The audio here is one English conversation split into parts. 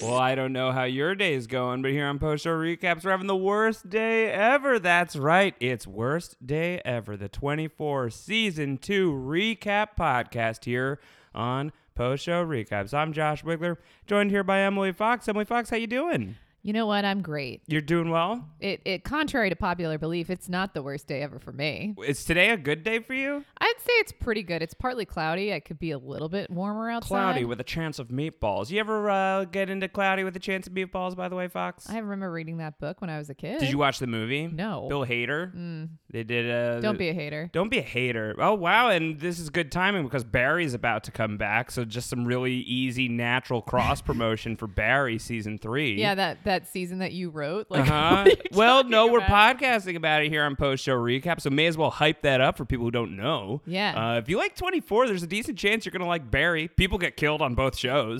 Well, I don't know how your day's going, but here on Post Show Recaps, we're having the worst day ever. That's right. It's Worst Day Ever, the 24 Season 2 recap podcast here on Post Show Recaps. I'm Josh Wigler, joined here by Emily Fox. Emily Fox, how you doing? You know what? I'm great. You're doing well? It contrary to popular belief, it's not the worst day ever for me. Is today a good day for you? I'd say it's pretty good. It's partly cloudy. It could be a little bit warmer outside. Cloudy with a chance of meatballs. You ever get into Cloudy with a Chance of Meatballs, by the way, Fox? I remember reading that book when I was a kid. Did you watch the movie? No. Bill Hader? They did Don't be a hater. Don't be a hater. Oh, wow. And this is good timing because Barry's about to come back. So just some really easy, natural cross promotion for Barry season 3. Yeah, that season that you wrote. Like, Well, no, we're about? podcasting about it here on Post Show Recap. So may as well hype that up for people who don't know. Yeah. If you like 24, there's a decent chance you're going to like Barry. People get killed on both shows.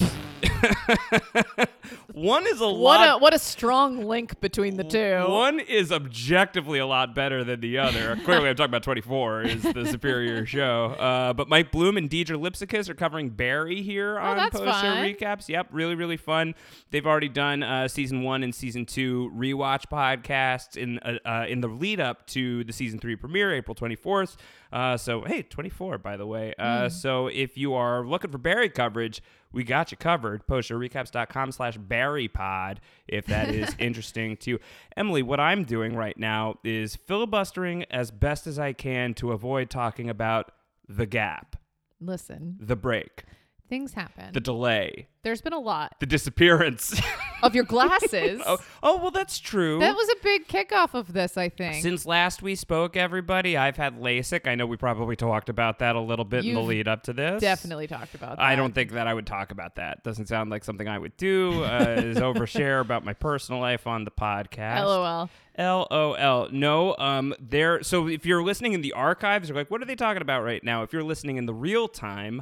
One is What a strong link between the two. One is objectively a lot better than the other. Clearly, I'm talking about 24 is the superior show. But Mike Bloom and Deidre Lipsikis are covering Barry here on that's Post Show fun. Recaps. Yep, really, really fun. They've already done season 1 and season 2 rewatch podcasts in the lead up to the season 3 premiere, April 24th. So, hey, 24, by the way. So if you are looking for Barry coverage, we got you covered. postshowrecaps.com/BarryPod if that is interesting to you. Emily, what I'm doing right now is filibustering as best as I can to avoid talking about the gap, Listen, the break, things happen. the delay, There's been a lot the disappearance. of your glasses. Oh, well, that's true. That was a big kickoff of this, I think. Since last we spoke, everybody, I've had LASIK. I know we probably talked about that a little bit in the You've lead up to this. Definitely talked about that. I don't think that I would talk about that. Doesn't sound like something I would do. Is overshare about my personal life on the podcast. LOL. LOL. No, so if you're listening in the archives, you're like, what are they talking about right now? If you're listening in the real time,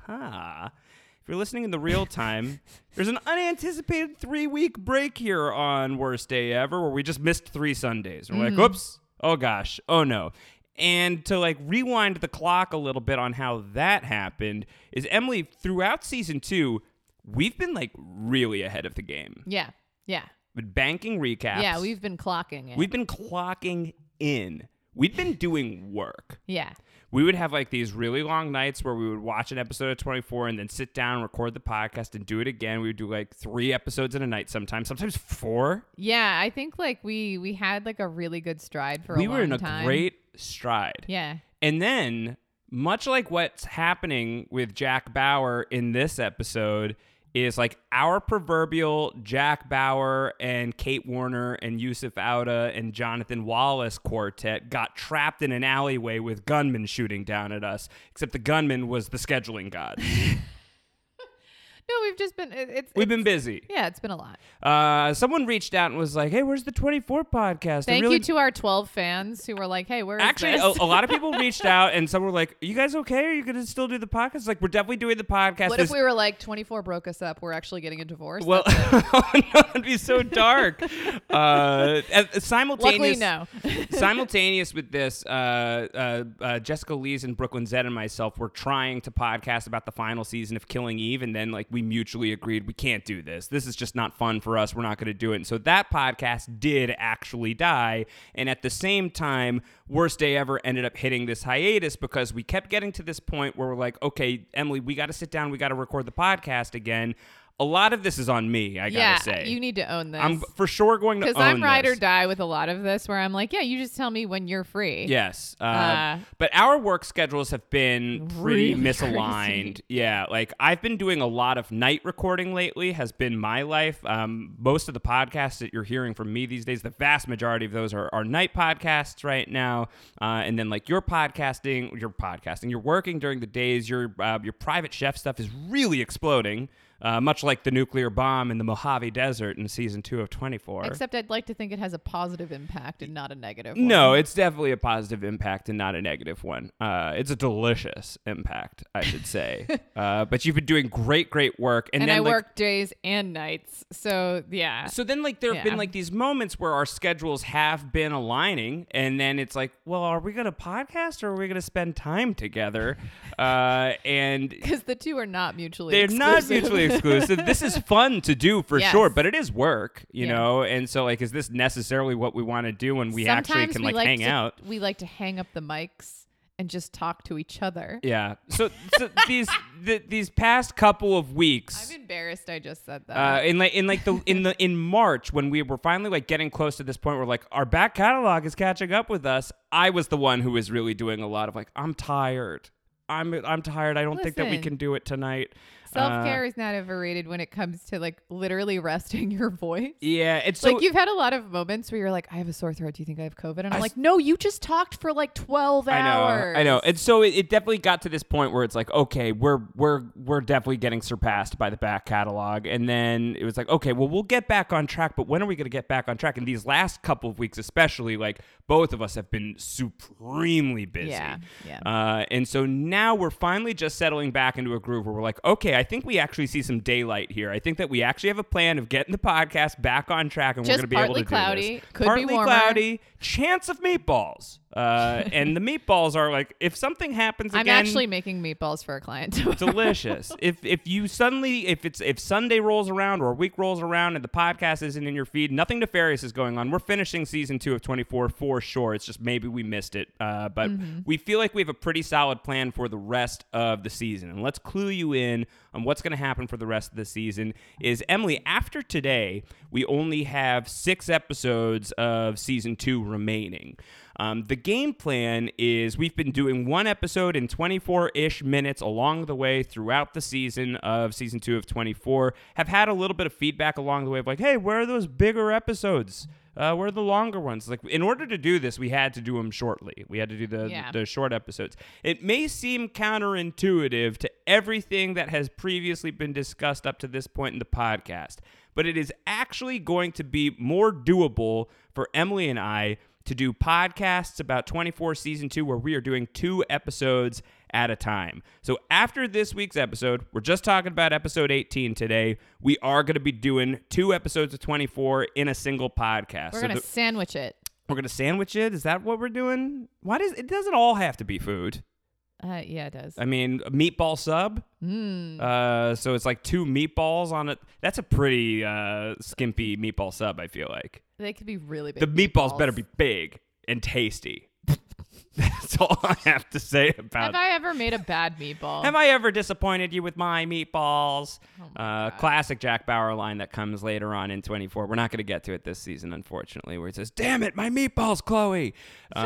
if you're listening in the real time, there's an unanticipated 3-week break here on Worst Day Ever where we just missed 3 Sundays. We're like, oops, oh gosh, oh no. And to like rewind the clock a little bit on how that happened is Emily, throughout season 2, we've been like really ahead of the game. Yeah. With banking recaps. Yeah, we've been clocking it. We've been clocking in. We've been doing work. Yeah. We would have like these really long nights where we would watch an episode of 24 and then sit down and record the podcast and do it again. We would do like 3 episodes in a night sometimes 4. Yeah, I think like we had like a really good stride for a long time. We were in a great stride. Yeah. And then, much like what's happening with Jack Bauer in this episode, is like our proverbial Jack Bauer and Kate Warner and Yusuf Auda and Jonathan Wallace quartet got trapped in an alleyway with gunmen shooting down at us, except the gunman was the scheduling god. No, we've just been... We've been busy. Yeah, it's been a lot. Someone reached out and was like, hey, where's the 24 podcast? Thank you to our 12 fans who were like, hey, where is Actually, this? a lot of people reached out and some were like, are you guys okay? Are you going to still do the podcast? It's like, we're definitely doing the podcast. What if we were like, 24 broke us up, we're actually getting a divorce? Well, it'd be so dark. Luckily, no. Simultaneous with this, Jessica Lees and Brooklyn Zed and myself were trying to podcast about the final season of Killing Eve, and then like we mutually agreed we can't do this. This is just not fun for us. We're not going to do it. And so that podcast did actually die. And at the same time, Worst Day Ever ended up hitting this hiatus because we kept getting to this point where we're like, okay, Emily, we got to sit down. We got to record the podcast again. A lot of this is on me, I gotta say. You need to own this. I'm for sure going to own this. Because I'm ride or die with a lot of this where I'm like, yeah, you just tell me when you're free. Yes. But our work schedules have been pretty really misaligned. crazy. Yeah. Like I've been doing a lot of night recording lately has been my life. Most of the podcasts that you're hearing from me these days, the vast majority of those are night podcasts right now. And then like you're working during the days. Your private chef stuff is really exploding. Much like the nuclear bomb in the Mojave Desert in season 2 of 24. Except I'd like to think it has a positive impact and not a negative one. No, it's definitely a positive impact and not a negative one. It's a delicious impact, I should say. But you've been doing great work. And then, I work days and nights. So, yeah. So then, like, there have been, like, these moments where our schedules have been aligning. And then it's like, well, are we going to podcast or are we going to spend time together? And because the two are not mutually they're exclusive. not mutually exclusive. This is fun to do for Yes. sure, but it is work, you Yeah. know? And so, like, is this necessarily what we want to do when we actually Sometimes can, we like, hang out? We like to hang up the mics and just talk to each other. Yeah. So these past couple of weeks, I'm embarrassed I just said that. in March, when we were finally like getting close to this point where like our back catalog is catching up with us, I was the one who was really doing a lot of like, I'm tired. I'm tired. I don't think that we Listen. can do it tonight. Self-care is not overrated when it comes to like literally resting your voice. Yeah, it's so Like you've had a lot of moments where you're like, I have a sore throat. Do you think I have COVID? And I'm like, no, you just talked for like 12 hours. I know. And so it definitely got to this point where it's like, okay, we're definitely getting surpassed by the back catalog. And then it was like, okay, well, we'll get back on track, but when are we going to get back on track? And these last couple of weeks, especially, like both of us have been supremely busy. Yeah. And so now we're finally just settling back into a groove where we're like, okay, I think we actually see some daylight here. I think that we actually have a plan of getting the podcast back on track, and Just we're going to be able to partly do cloudy. this. Could Partly be warmer. cloudy, chance of meatballs. And the meatballs are like, if something happens I'm again, actually making meatballs for a client. delicious. If Sunday rolls around or a week rolls around and the podcast isn't in your feed, nothing nefarious is going on. We're finishing season 2 of 24 for sure. It's just maybe we missed it. But we feel like we have a pretty solid plan for the rest of the season. And let's clue you in on what's going to happen for the rest of the season. Is Emily, after today, we only have 6 episodes of season 2 remaining. The game plan is we've been doing 1 episode in 24-ish minutes along the way throughout the season of season 2 of 24. Have had a little bit of feedback along the way of like, hey, where are those bigger episodes? Where are the longer ones? Like, in order to do this, we had to do them shortly. We had to do the short episodes. It may seem counterintuitive to everything that has previously been discussed up to this point in the podcast, but it is actually going to be more doable for Emily and I to do podcasts about 24 season 2 where we are doing 2 episodes at a time. So after this week's episode, we're just talking about episode 18 today. We are going to be doing 2 episodes of 24 in a single podcast. We're going to sandwich it. We're going to sandwich it? Is that what we're doing? It doesn't all have to be food. Yeah, it does. I mean, a meatball sub. So it's like 2 meatballs on it. That's a pretty skimpy meatball sub, I feel like. They could be really big. The meatballs better be big and tasty. That's all I have to say about Have I ever made a bad meatball? Have I ever disappointed you with my meatballs? Oh my God. Classic Jack Bauer line that comes later on in 24. We're not going to get to it this season, unfortunately, where he says, damn it, my meatballs, Chloe.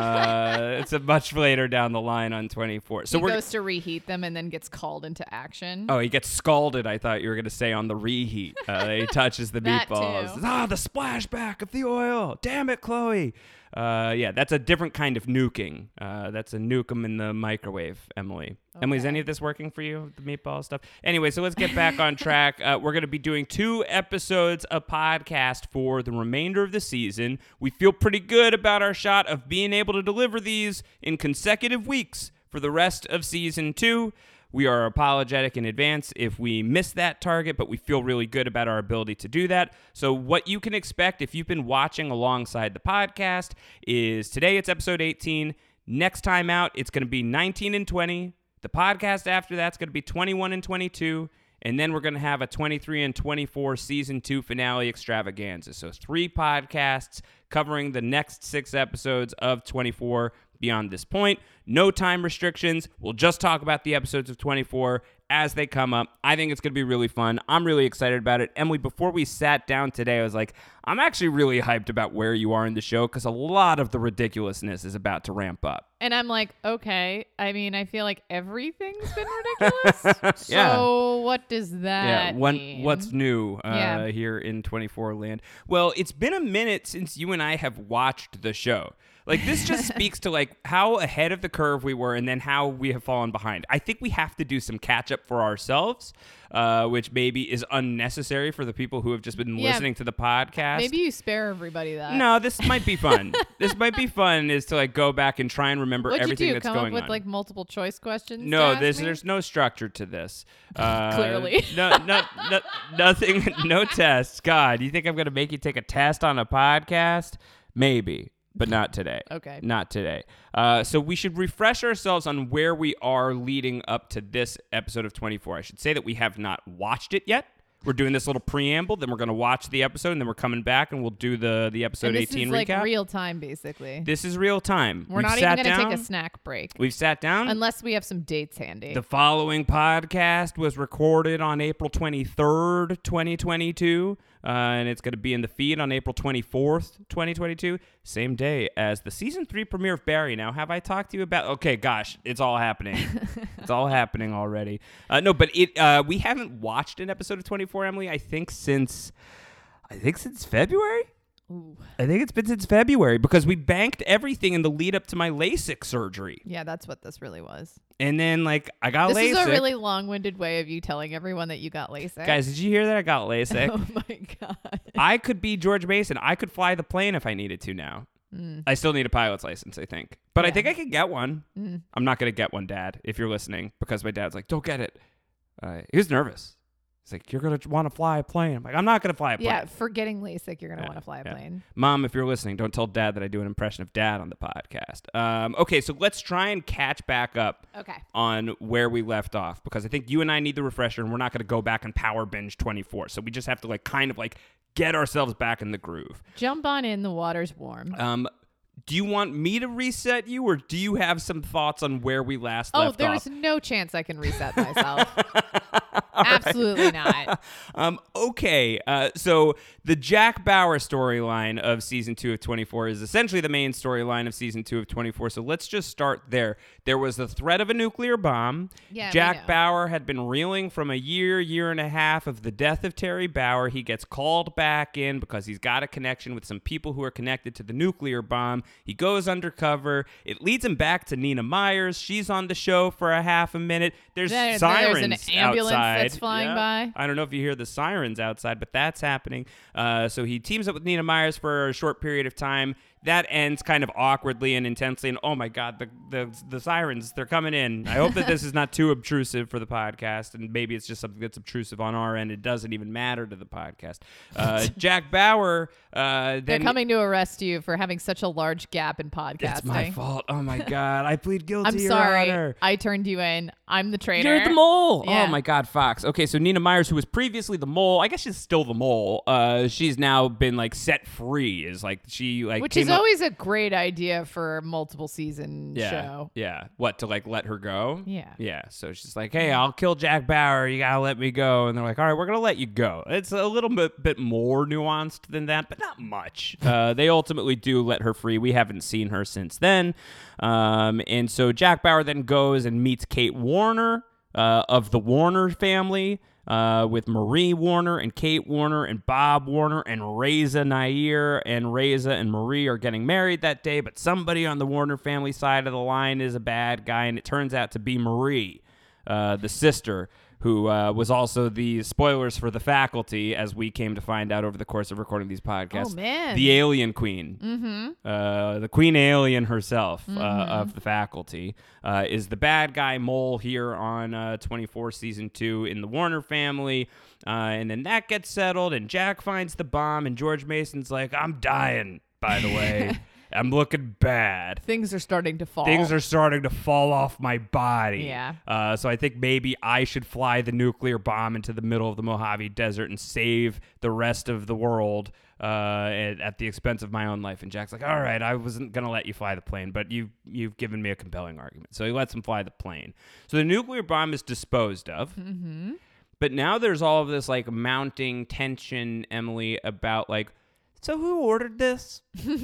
It's a much later down the line on 24. So he we're goes to reheat them and then gets called into action. Oh, he gets scalded, I thought you were going to say, on the reheat. He touches the That meatballs. too. The splashback of the oil. Damn it, Chloe. Yeah, that's a different kind of nuking. That's a nuke 'em in the microwave, Emily. Okay. Emily, is any of this working for you, the meatball stuff? Anyway, so let's get back on track. We're going to be doing 2 episodes of podcast for the remainder of the season. We feel pretty good about our shot of being able to deliver these in consecutive weeks for the rest of season 2. We are apologetic in advance if we miss that target, but we feel really good about our ability to do that. So what you can expect if you've been watching alongside the podcast is today it's episode 18. Next time out, it's going to be 19 and 20. The podcast after that's going to be 21 and 22. And then we're going to have a 23 and 24 season 2 finale extravaganza. So 3 podcasts covering the next 6 episodes of 24 beyond this point. No time restrictions. We'll just talk about the episodes of 24 as they come up. I think it's going to be really fun. I'm really excited about it. Emily, before we sat down today, I was like, I'm actually really hyped about where you are in the show because a lot of the ridiculousness is about to ramp up. And I'm like, okay. I mean, I feel like everything's been ridiculous. Yeah. So what does that mean? What's new here in 24 land? Well, it's been a minute since you and I have watched the show. Like, this just speaks to, like, how ahead of the curve we were and then how we have fallen behind. I think we have to do some catch-up for ourselves, which maybe is unnecessary for the people who have just been listening to the podcast. Maybe you spare everybody that. No, this might be fun. This might be fun is to, like, go back and try and remember What'd everything you do? that's Come going up with, on. like, multiple choice questions? to No, ask me? there's no structure to this. Clearly. Nothing, no tests. God, you think I'm going to make you take a test on a podcast? Maybe. But not today. Okay. Not today. So we should refresh ourselves on where we are leading up to this episode of 24. I should say that we have not watched it yet. We're doing this little preamble, then we're going to watch the episode, and then we're coming back and we'll do the episode 18 recap. This is like real time, basically. This is real time. We're not even going to take a snack break. We've sat down. Unless we have some dates handy. The following podcast was recorded on April 23rd, 2022, and it's going to be in the feed on April 24th, 2022, same day as the season 3 premiere of Barry. Now, have I talked to you about... Okay, gosh, it's all happening. It's all happening already. No, but we haven't watched an episode of 24, Emily, I think since February. Ooh. I think it's been since February because we banked everything in the lead up to my LASIK surgery. Yeah, that's what this really was. And then, like, I got LASIK. This is a really long-winded way of you telling everyone that you got LASIK. Guys, did you hear that I got LASIK? Oh, my God. I could be George Mason. I could fly the plane if I needed to now. I still need a pilot's license, I think. But I think I could get one. I'm not going to get one, Dad, if you're listening, because my dad's like, don't get it. He was nervous. He's like, you're going to want to fly a plane. I'm like, I'm not going to fly a plane. Yeah, for getting LASIK, you're going to want to fly a plane. Mom, if you're listening, don't tell Dad that I do an impression of Dad on the podcast. Okay, so let's try and catch back up on where we left off, because I think you and I need the refresher, and we're not going to go back and power binge 24. So we just have to kind of get ourselves back in the groove. Jump on in, the water's warm. Do you want me to reset you, or do you have some thoughts on where we last left off? Oh, there's no chance I can reset myself. Absolutely not. Okay, so the Jack Bauer storyline of season 2 of 24 is essentially the main storyline of season 2 of 24. So let's just start there. There was the threat of a nuclear bomb. Yeah, Jack Bauer had been reeling from a year and a half of the death of Terry Bauer. He gets called back in because he's got a connection with some people who are connected to the nuclear bomb. He goes undercover. It leads him back to Nina Myers. She's on the show for a half a minute. There's sirens an ambulance outside. That's flying by. I don't know if you hear the sirens outside, but that's happening. So he teams up with Nina Myers for a short period of time. That ends kind of awkwardly and intensely. And oh my God, the sirens, they're coming in. I hope that this is not too obtrusive for the podcast. And maybe it's just something that's obtrusive on our end. It doesn't even matter to the podcast. Jack Bauer. They're coming to arrest you for having such a large gap in podcasting. It's my fault. Oh my God. I plead guilty. I'm sorry. I turned you in. I'm the traitor. You're the mole. Yeah. Oh my God, Fox. Okay, so Nina Myers, who was previously the mole, I guess she's still the mole. She's now been set free. Which is always a great idea for a multiple season show. Yeah. What, to let her go? Yeah. Yeah. So she's like, hey, I'll kill Jack Bauer. You gotta let me go. And they're like, all right, we're gonna let you go. It's a little bit more nuanced than that, but not much. They ultimately do let her free. We haven't seen her since then. And so Jack Bauer then goes and meets Kate Warner of the Warner family. With Marie Warner and Kate Warner and Bob Warner and Reza Nair, and Reza and Marie are getting married that day, but somebody on the Warner family side of the line is a bad guy, and it turns out to be Marie, the sister, who was also the spoilers for The Faculty, as we came to find out over the course of recording these podcasts. Oh, man. The alien queen. The queen alien herself of The Faculty is the bad guy mole here on 24 Season 2 in the Warner family. And then that gets settled, and Jack finds the bomb, and George Mason's like, I'm dying, by the way. I'm looking bad. Things are starting to fall. Things are starting to fall off my body. Yeah. So I think maybe I should fly the nuclear bomb into the middle of the Mojave Desert and save the rest of the world at the expense of my own life. And Jack's like, all right, I wasn't going to let you fly the plane, but you've given me a compelling argument. So he lets him fly the plane. So the nuclear bomb is disposed of. Mm-hmm. But now there's all of this mounting tension, Emily, about so who ordered this?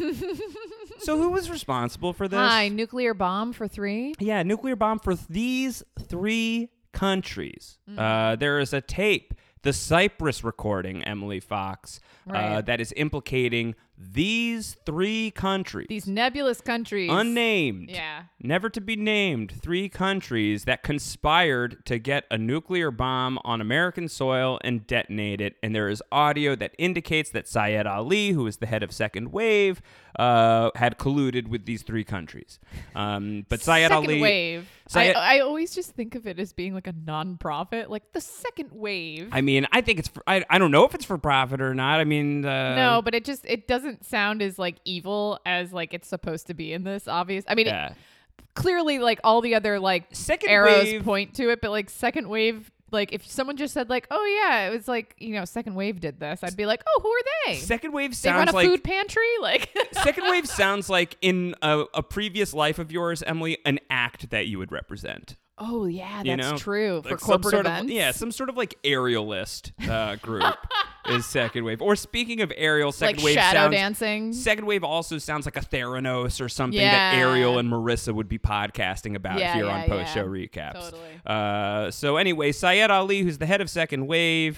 So who was responsible for this? Hi, nuclear bomb for 3? Yeah, nuclear bomb for these 3 countries. There is a tape, the Cyprus recording, Emily Fox, that is implicating these 3 countries. These nebulous countries. Unnamed. Yeah. Never to be named 3 countries that conspired to get a nuclear bomb on American soil and detonate it. And there is audio that indicates that Syed Ali, who is the head of Second Wave, had colluded with these 3 countries. But Syed Ali... Second Wave. I always just think of it as being a non-profit, the Second Wave. I mean, I think it's... I don't know if it's for profit or not. I mean... no, but it doesn't sound as evil as it's supposed to be in this, obvious. I mean, clearly all the other Second arrows Wave, point to it, but Second Wave like if someone just said like, oh yeah, it was like, Second Wave did this, I'd be like, oh, who are they? Second Wave They sounds run a like food pantry, like. Second Wave sounds like in a previous life of yours, Emily, an act that you would represent. Oh yeah, that's true for Like corporate events. some sort of like aerialist group is Second Wave. Or speaking of aerial, Second like Wave shadow dancing. Second Wave also sounds like a Theranos or something Yeah. that Ariel and Marissa would be podcasting about here on Post Show Recaps. Totally. So anyway, Syed Ali, who's the head of Second Wave,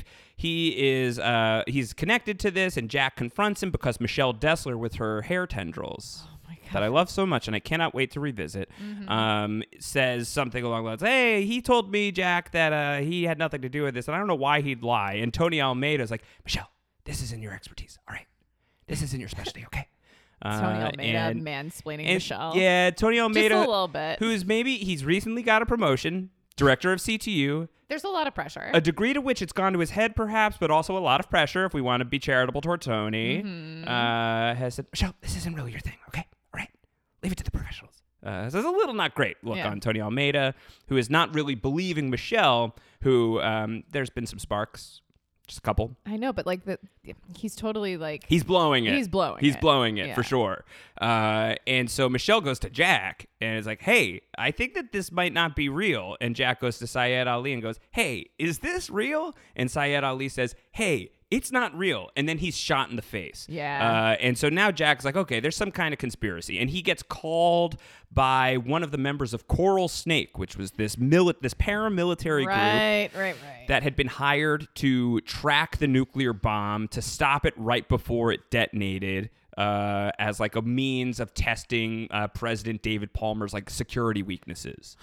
he's connected to this, and Jack confronts him because Michelle Dessler with her hair tendrils. That I love so much and I cannot wait to revisit, says something along the lines, hey, he told me, Jack, that he had nothing to do with this, and I don't know why he'd lie. And Tony Almeida's like, Michelle, this isn't your expertise, all right? This isn't your specialty, okay? Tony Almeida mansplaining Michelle. Yeah, Tony Almeida, just a little bit. He's recently got a promotion, director of CTU. There's a lot of pressure. A degree to which it's gone to his head, perhaps, but also a lot of pressure, if we want to be charitable toward Tony, has said, Michelle, this isn't really your thing, okay? Leave it to the professionals. So there's a little not great look on Tony Almeida, who is not really believing Michelle, who there's been some sparks, just a couple. I know, but like he's totally like... He's blowing it. He's blowing it, for sure. And so Michelle goes to Jack and is like, hey, I think that this might not be real. And Jack goes to Syed Ali and goes, hey, is this real? And Syed Ali says, hey, it's not real. And then he's shot in the face. Yeah. And so now Jack's like, okay, there's some kind of conspiracy. And he gets called by one of the members of Coral Snake, which was this paramilitary group that had been hired to track the nuclear bomb, to stop it right before it detonated, as like a means of testing President David Palmer's like security weaknesses.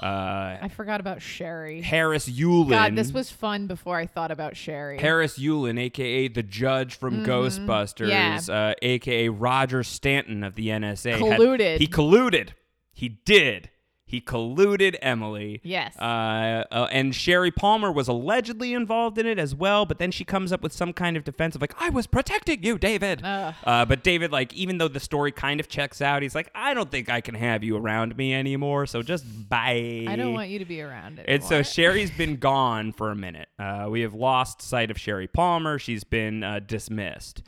I forgot about Sherry. Harris Yulin. God, this was fun before I thought about Sherry. Harris Yulin, a.k.a. the judge from Ghostbusters, a.k.a. Roger Stanton of the NSA. Colluded. He colluded. He did. He colluded Emily. Yes. And Sherry Palmer was allegedly involved in it as well, but then she comes up with some kind of defense of like, I was protecting you, David. But David, like, even though the story kind of checks out, he's like, I don't think I can have you around me anymore, so just bye. I don't want you to be around anymore. And so Sherry's been gone for a minute. We have lost sight of Sherry Palmer. She's been dismissed.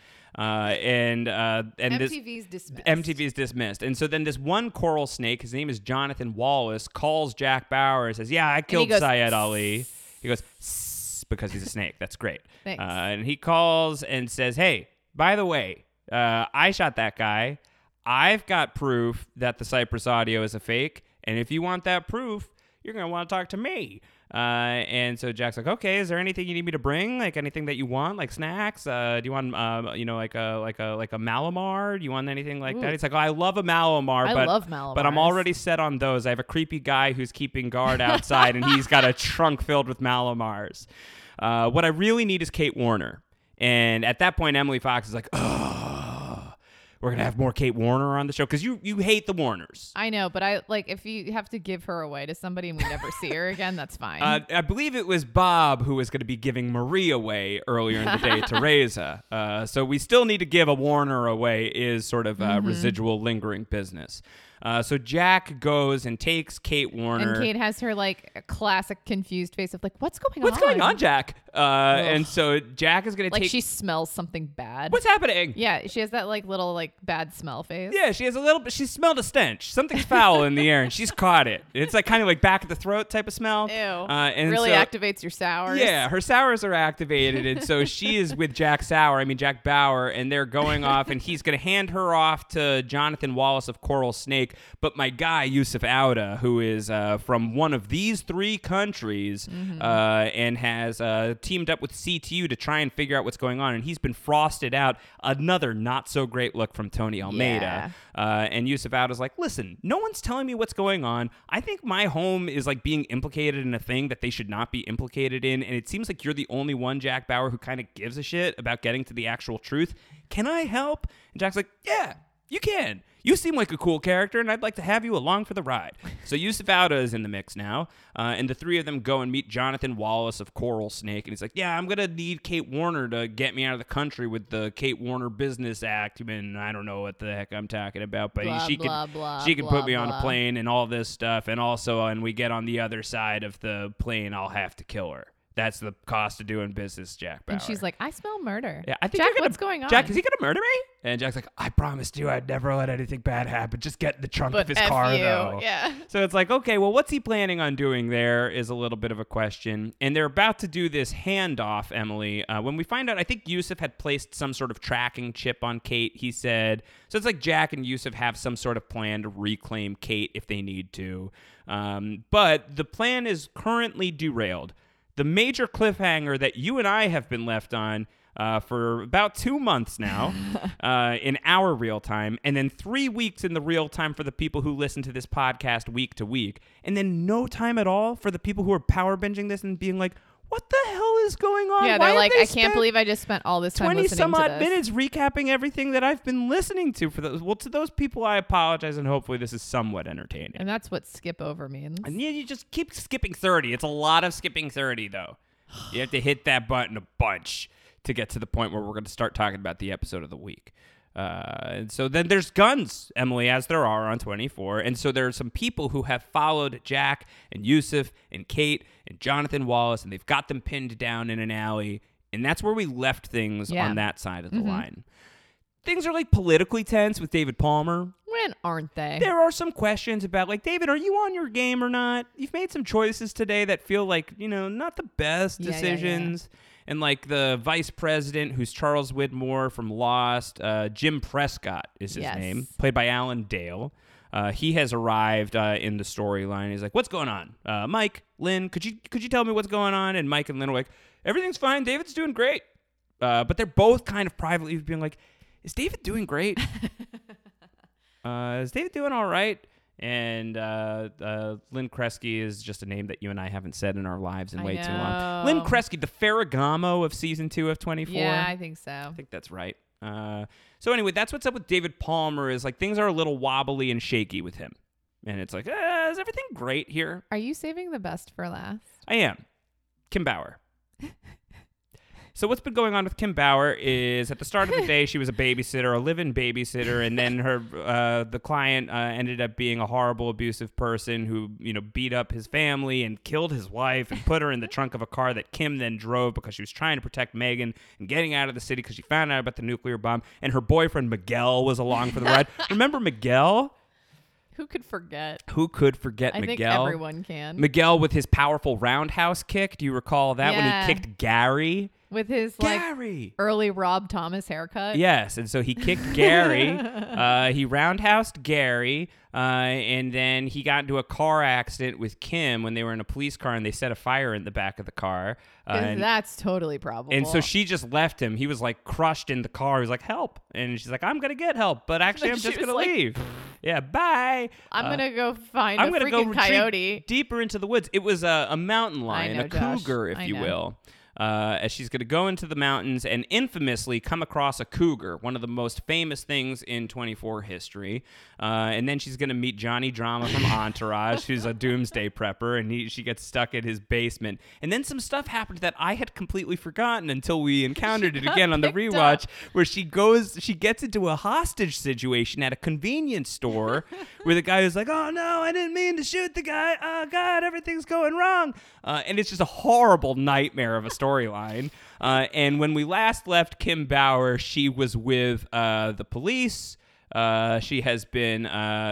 And MTV's dismissed. MTV's dismissed. And so then this one Coral Snake, his name is Jonathan Wallace, calls Jack Bauer and says, yeah, I killed Syed Ali. He goes, Sss, because he's a snake. That's great. Thanks. And he calls and says, hey, by the way, I shot that guy. I've got proof that the Cypress audio is a fake. And if you want that proof, you're going to want to talk to me. And so Jack's like, okay, is there anything you need me to bring? Like anything that you want, like snacks? Do you want, like a Malamar? Do you want anything like that? He's like, oh, I love a Malamar. I love Malamars. But I'm already set on those. I have a creepy guy who's keeping guard outside, and he's got a trunk filled with Malamars. What I really need is Kate Warner. And at that point, Emily Fox is like, we're going to have more Kate Warner on the show because you hate the Warners. I know, but I like if you have to give her away to somebody and we never see her again, that's fine. I believe it was Bob who was going to be giving Marie away earlier in the day to Reza. So we still need to give a Warner away is sort of residual lingering business. So Jack goes and takes Kate Warner. And Kate has her like classic confused face of like, what's going on? What's going on, Jack? And so Jack is going to like take... she smells something bad. What's happening? Yeah, she has that like little like bad smell face. Yeah, she has a little bit... She smelled a stench. Something's foul in the air, and she's caught it. It's like kind of like back of the throat type of smell. Ew. And really so, activates your sours. Yeah, her sours are activated, and so she is with Jack Bauer, and they're going off, and he's going to hand her off to Jonathan Wallace of Coral Snake, but my guy, Yusuf Auda, who is from one of these three countries and has teamed up with CTU to try and figure out what's going on, and he's been frosted out. Another not-so-great look from Tony Almeida. Yeah. And Yusuf Auda's like, listen, no one's telling me what's going on. I think my home is like being implicated in a thing that they should not be implicated in, and it seems like you're the only one, Jack Bauer, who kind of gives a shit about getting to the actual truth. Can I help? And Jack's like, yeah, you can. You seem like a cool character, and I'd like to have you along for the ride. So Yusuf Auda is in the mix now, and the three of them go and meet Jonathan Wallace of Coral Snake, and he's like, yeah, I'm going to need Kate Warner to get me out of the country with the Kate Warner business acumen. I don't know what the heck I'm talking about, but she could put me on a plane and all this stuff, and also when we get on the other side of the plane, I'll have to kill her. That's the cost of doing business, Jack Bauer. And she's like, I smell murder. Yeah, I think Jack, what's going on? Jack, is he going to murder me? And Jack's like, I promised you I'd never let anything bad happen. Just get in the trunk of his car, though. Yeah. So it's like, okay, well, what's he planning on doing there is a little bit of a question. And they're about to do this handoff, Emily. When we find out, I think Yusuf had placed some sort of tracking chip on Kate, he said. So it's like Jack and Yusuf have some sort of plan to reclaim Kate if they need to. But the plan is currently derailed. The major cliffhanger that you and I have been left on for about 2 months now in our real time, and then 3 weeks in the real time for the people who listen to this podcast week to week, and then no time at all for the people who are power binging this and being like, what the hell is going on? Yeah, they're like, I can't believe I just spent all this time listening to this. 20-some-odd minutes recapping everything that I've been listening to for those. Well, to those people, I apologize, and hopefully this is somewhat entertaining. And that's what skip over means. And yeah, you just keep skipping 30. It's a lot of skipping 30, though. You have to hit that button a bunch to get to the point where we're going to start talking about the episode of the week. And so then there's guns, Emily, as there are on 24. And so there are some people who have followed Jack and Yusuf and Kate and Jonathan Wallace, and they've got them pinned down in an alley. And that's where we left things on that side of the line. Things are like politically tense with David Palmer. When aren't they? There are some questions about, like, David, are you on your game or not? You've made some choices today that feel like, not the best decisions. Yeah. And like the vice president, who's Charles Widmore from Lost, Jim Prescott is his name, played by Alan Dale. He has arrived in the storyline. He's like, "What's going on, Mike, Lynn? Could you tell me what's going on?" And Mike and Lynn are like, "Everything's fine. David's doing great." But they're both kind of privately being like, "Is David doing great? Is David doing all right?" And Lynn Kresge is just a name that you and I haven't said in our lives in way too long. Lynn Kresge, the Ferragamo of season 2 of 24. Yeah, I think so. I think that's right. So anyway, that's what's up with David Palmer is like things are a little wobbly and shaky with him. And it's like, is everything great here? Are you saving the best for last? I am. Kim Bauer. So what's been going on with Kim Bauer is at the start of the day, she was a babysitter, a live-in babysitter, and then the client ended up being a horrible, abusive person who, beat up his family and killed his wife and put her in the trunk of a car that Kim then drove because she was trying to protect Megan and getting out of the city because she found out about the nuclear bomb, and her boyfriend Miguel was along for the ride. Remember Miguel? Who could forget? Who could forget Miguel? I think everyone can. Miguel with his powerful roundhouse kick. Do you recall that when he kicked Gary? With his early Rob Thomas haircut. Yes, and so he kicked Gary. He roundhoused Gary, and then he got into a car accident with Kim when they were in a police car, and they set a fire in the back of the car. And that's totally probable. And so she just left him. He was like crushed in the car. He was like, "Help!" And she's like, "I'm gonna get help, but actually, I'm just gonna leave. Yeah, bye. I'm gonna go find a freaking coyote deeper into the woods. It was a mountain lion, a cougar, if you will." As she's going to go into the mountains and infamously come across a cougar, one of the most famous things in 24 history. And then she's going to meet Johnny Drama from Entourage, who's a doomsday prepper, and she gets stuck in his basement. And then some stuff happened that I had completely forgotten until we encountered it again on the rewatch, where she gets into a hostage situation at a convenience store where the guy is like, "Oh no, I didn't mean to shoot the guy. Oh God, everything's going wrong." And it's just a horrible nightmare of a storyline. And when we last left Kim Bauer, she was with the police. She has been,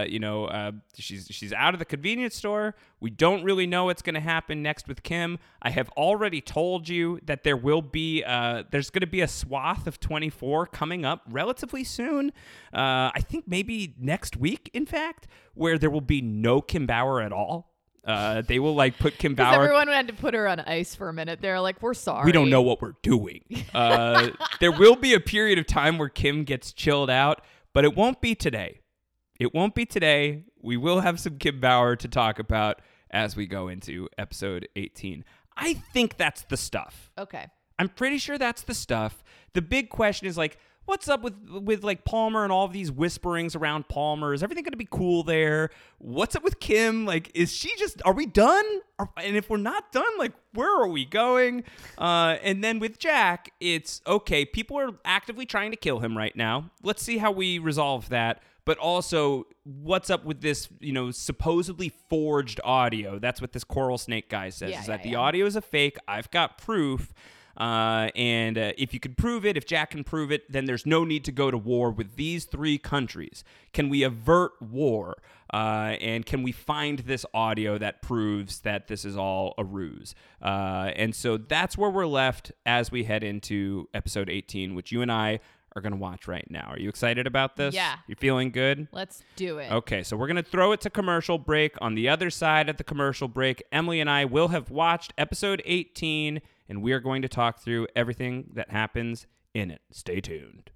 she's out of the convenience store. We don't really know what's going to happen next with Kim. I have already told you that there's going to be a swath of 24 coming up relatively soon. I think maybe next week, in fact, where there will be no Kim Bauer at all. They will put Kim Bauer. Everyone had to put her on ice for a minute. They're like, "We're sorry. We don't know what we're doing." There will be a period of time where Kim gets chilled out, but it won't be today. It won't be today. We will have some Kim Bauer to talk about as we go into episode 18. I think that's the stuff. Okay. I'm pretty sure that's the stuff. The big question is what's up with like Palmer and all of these whisperings around Palmer? Is everything going to be cool there? What's up with Kim? Like, are we done? And if we're not done, like, where are we going? And then with Jack, it's okay. People are actively trying to kill him right now. Let's see how we resolve that. But also, what's up with this, supposedly forged audio? That's what this Coral Snake guy says, the audio is a fake. I've got proof. And if you can prove it, if Jack can prove it, then there's no need to go to war with these 3 countries. Can we avert war? And can we find this audio that proves that this is all a ruse? And so that's where we're left as we head into episode 18, which you and I are going to watch right now. Are you excited about this? Yeah. You feeling good? Let's do it. Okay, so we're going to throw it to commercial break. On the other side of the commercial break, Emily and I will have watched episode 18, and we are going to talk through everything that happens in it. Stay tuned.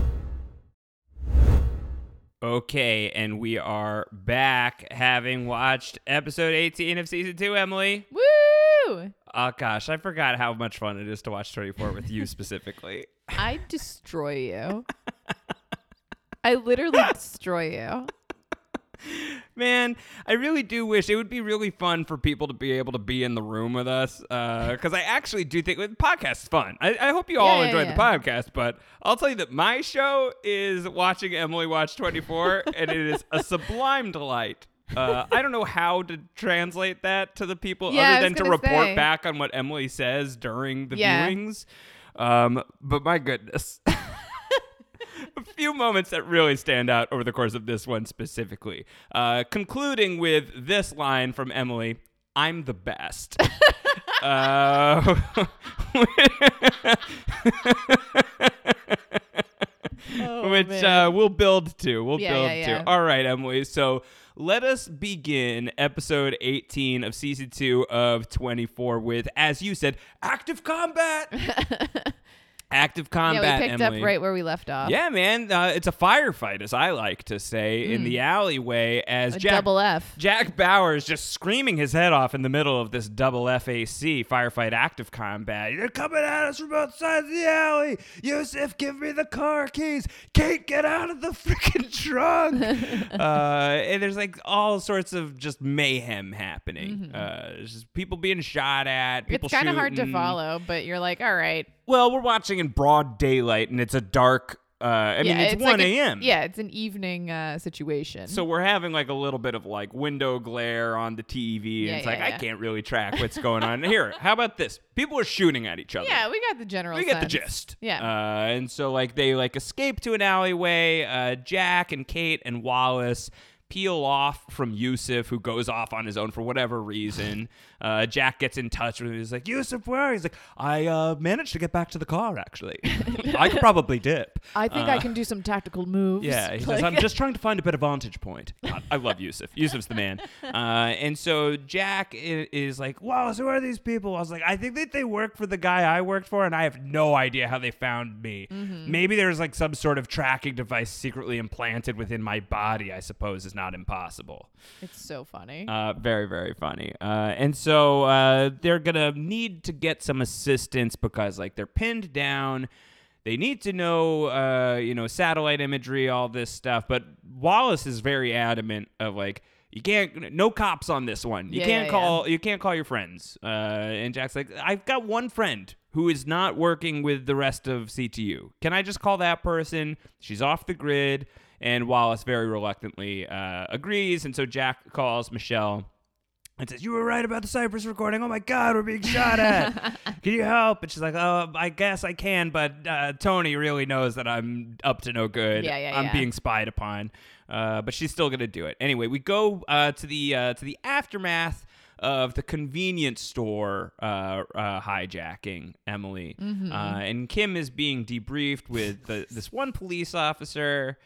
Okay, and we are back having watched episode 18 of season 2, Emily. Woo! Oh, gosh, I forgot how much fun it is to watch 24 with you specifically. I destroy you. I literally destroy you. Man, I really do wish it would be really fun for people to be able to be in the room with us. Because I actually do think the podcast is fun. I hope you all enjoy the podcast, but I'll tell you that my show is watching Emily watch 24, and it is a sublime delight. I don't know how to translate that to the people other than to report back on what Emily says during the viewings. But my goodness. A few moments that really stand out over the course of this one specifically. Concluding with this line from Emily, "I'm the best." Which we'll build to. We'll build to. All right, Emily. So let us begin episode 18 of season 2 of 24 with, as you said, active combat. Active combat, yeah, we picked Emily. up right where we left off. Yeah, man. It's a firefight, as I like to say, in the alleyway as double F. Jack Bauer is just screaming his head off in the middle of this double FAC, firefight active combat. They're coming at us from both sides of the alley. Yusuf, give me the car keys. Kate, get out of the freaking trunk. And there's like all sorts of just mayhem happening. There's just people being shot at, people It's kind of hard to shooting. follow, but you're like, all right. Well, we're watching in broad daylight, and it's a dark, it's 1 a.m. It's an evening situation. So we're having like a little bit of like window glare on the TV, and I can't really track what's going on. Here, how about this? People are shooting at each other. Yeah, we got the general sense. We get the gist. Yeah. And so like they like escape to an alleyway. Jack and Kate and Wallace peel off from Yusuf, who goes off on his own for whatever reason. Jack gets in touch with him. He's like, Yusuf, where are you? He's like, I managed to get back to the car, actually. I could probably dip. I think I can do some tactical moves. Yeah, he says, I'm just trying to find a better vantage point. God, I love Yusuf. Yusuf's the man. And so Jack is like, Wallace, who are these people? I was like, I think that they work for the guy I worked for, and I have no idea how they found me. Maybe there's like some sort of tracking device secretly implanted within my body, I suppose, is not impossible. It's so funny. Very, very funny. And so they're going to need to get some assistance because like they're pinned down. They need to know, satellite imagery, all this stuff. But Wallace is very adamant of like, no cops on this one. You can't call your friends. And Jack's like, I've got one friend who is not working with the rest of CTU. Can I just call that person? She's off the grid. And Wallace very reluctantly agrees. And so Jack calls Michelle and says, you were right about the Cypress recording. Oh, my God, we're being shot at. Can you help? And she's like, oh, I guess I can. But Tony really knows that I'm up to no good. I'm being spied upon. But she's still going to do it. Anyway, we go to the aftermath of the convenience store hijacking, Emily. And Kim is being debriefed with this one police officer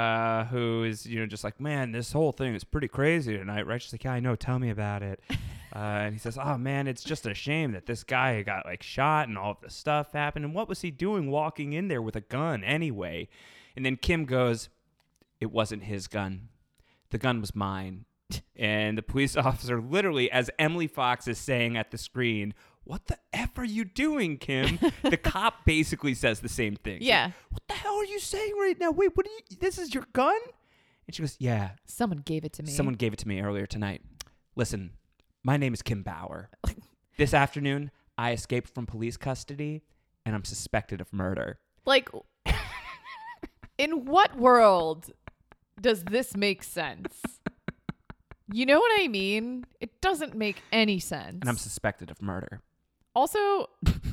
who is, just like, man, this whole thing is pretty crazy tonight, right? She's like, yeah, I know. Tell me about it. And he says, oh, man, it's just a shame that this guy got, like, shot and all of this stuff happened. And what was he doing walking in there with a gun anyway? And then Kim goes, it wasn't his gun. The gun was mine. And the police officer literally, as Emily Fox is saying at the screen, what the F are you doing, Kim? The cop basically says the same thing. Yeah. Like, what the hell are you saying right now? Wait, what are you, this is your gun? And she goes, yeah. Someone gave it to me. Someone gave it to me earlier tonight. Listen, my name is Kim Bauer. This afternoon, I escaped from police custody, and I'm suspected of murder. Like, in what world does this make sense? You know what I mean? It doesn't make any sense. And I'm suspected of murder. Also,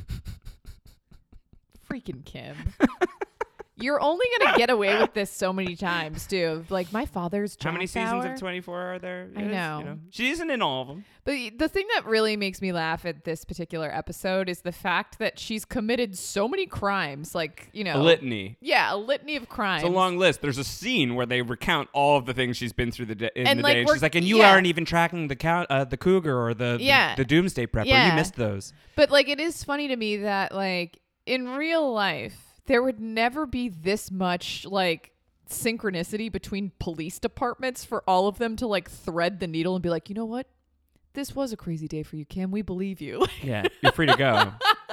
freaking Kim. You're only going to get away with this so many times, too. Like, my father's Jack How many seasons Bauer. of 24 are there? I know. She isn't in all of them. But the thing that really makes me laugh at this particular episode is the fact that she's committed so many crimes. Like, you know. A litany. Yeah, a litany of crimes. It's a long list. There's a scene where they recount all of the things she's been through in the day. And she's like, and you aren't even tracking the cougar or the doomsday prepper. Yeah. You missed those. But, like, it is funny to me that, like, in real life, there would never be this much, like, synchronicity between police departments for all of them to, like, thread the needle and be like, you know what? This was a crazy day for you, Kim. We believe you. Yeah, you're free to go.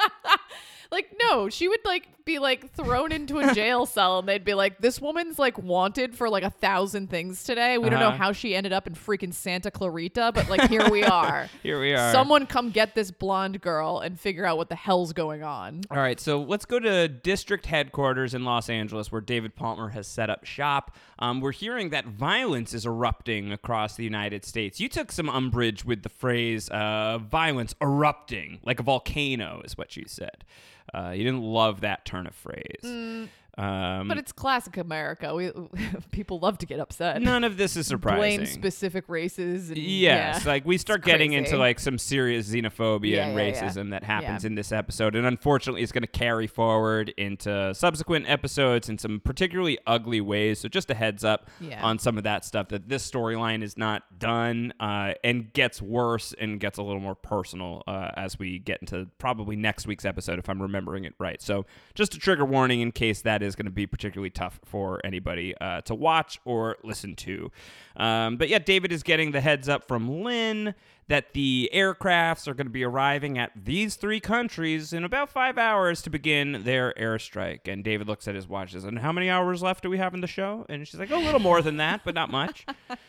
Like, no, she would, like, be, like, thrown into a jail cell and they'd be like, this woman's, like, wanted for, like, 1,000 things today. We don't know how she ended up in freaking Santa Clarita, but, like, here we are. Here we are. Someone come get this blonde girl and figure out what the hell's going on. All right, so let's go to district headquarters in Los Angeles where David Palmer has set up shop. We're hearing that violence is erupting across the United States. You took some umbrage with the phrase violence erupting, like a volcano is what you said. You didn't love that turn of phrase. But it's classic America. People love to get upset. None of this is surprising. Blame specific races. And, yes, like we start getting crazy. into like some serious xenophobia and racism that happens in this episode, and unfortunately, it's going to carry forward into subsequent episodes in some particularly ugly ways. So just a heads up on some of that stuff, that this storyline is not done and gets worse and gets a little more personal as we get into probably next week's episode, if I'm remembering it right. So just a trigger warning in case that is going to be particularly tough for anybody to watch or listen to. But yeah, David is getting the heads up from Lynn that the aircrafts are going to be arriving at these 3 countries in about 5 hours to begin their airstrike. And David looks at his watch and says, and how many hours left do we have in the show? And she's like, a little more than that, but not much.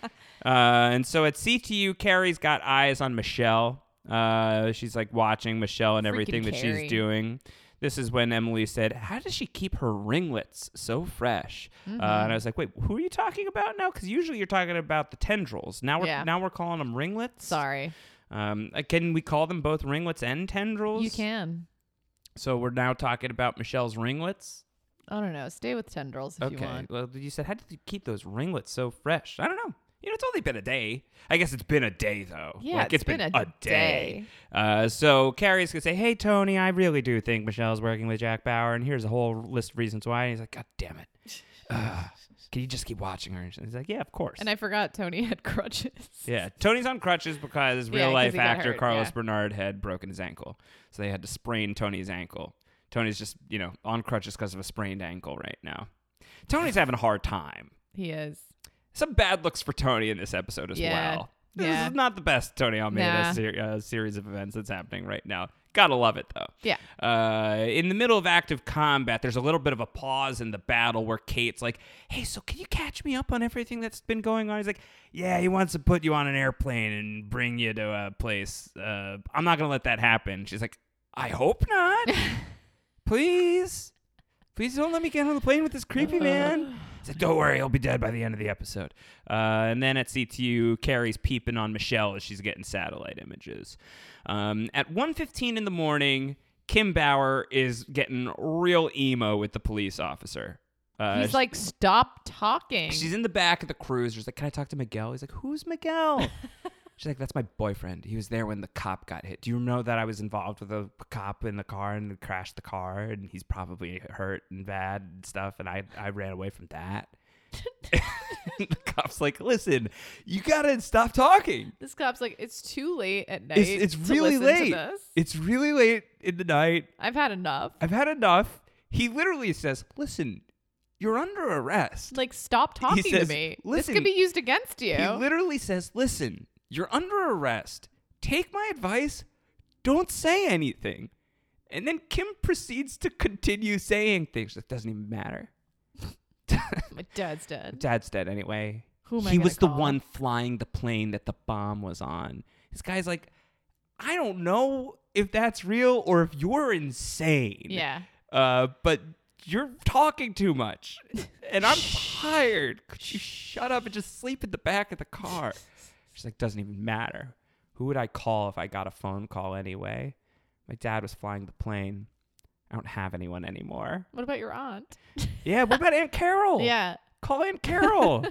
And so at CTU, Carrie's got eyes on Michelle. She's like watching Michelle and everything that she's doing. This is when Emily said, how does she keep her ringlets so fresh? And I was like, wait, who are you talking about now? Because usually you're talking about the tendrils. Now we're calling them ringlets. Sorry. Can we call them both ringlets and tendrils? You can. So we're now talking about Michelle's ringlets? I don't know. Stay with tendrils if you want. Well, you said, how did you keep those ringlets so fresh? I don't know. You know, it's only been a day. I guess it's been a day, though. Yeah, like, it's been a day. So Carrie's going to say, hey, Tony, I really do think Michelle's working with Jack Bauer, and here's a whole list of reasons why. And he's like, God damn it. Can you just keep watching her? And he's like, yeah, of course. And I forgot Tony had crutches. Yeah, Tony's on crutches because real-life actor hurt, Carlos Bernard had broken his ankle. So they had to sprain Tony's ankle. Tony's just, on crutches because of a sprained ankle right now. Tony's having a hard time. He is. Some bad looks for Tony in this episode as well. This is not the best Tony Almeida series of events that's happening right now. Gotta love it, though. Yeah. In the middle of active combat, there's a little bit of a pause in the battle where Kate's like, hey, so can you catch me up on everything that's been going on? He's like, yeah, he wants to put you on an airplane and bring you to a place. I'm not going to let that happen. She's like, I hope not. Please don't let me get on the plane with this creepy man. He's like, don't worry, he'll be dead by the end of the episode. And then at CTU, Carrie's peeping on Michelle as she's getting satellite images. At 1:15 in the morning, Kim Bauer is getting real emo with the police officer. He's like, stop talking. She's in the back of the cruiser. She's like, can I talk to Miguel? He's like, who's Miguel? She's like, that's my boyfriend. He was there when the cop got hit. Do you know that I was involved with a cop in the car and crashed the car, and he's probably hurt and bad and stuff, and I ran away from that. The cop's like, listen, you gotta stop talking. This cop's like, it's too late at night. It's really late. It's really late in the night. I've had enough. He literally says, listen, you're under arrest. Like, stop talking to me. This could be used against you. He literally says, listen, you're under arrest. Take my advice. don't say anything. And then Kim proceeds to continue saying things that doesn't even matter. My dad's dead. Dad's dead anyway. Who am I He gonna was the call? one flying the plane that the bomb was on. This guy's like, I don't know if that's real or if you're insane. Yeah. But you're talking too much. And I'm tired. Could you shut up and just sleep in the back of the car? She's like, doesn't even matter. Who would I call if I got a phone call anyway? My dad was flying the plane. I don't have anyone anymore. What about your aunt? Yeah, what about Aunt Carol? Yeah. Call Aunt Carol.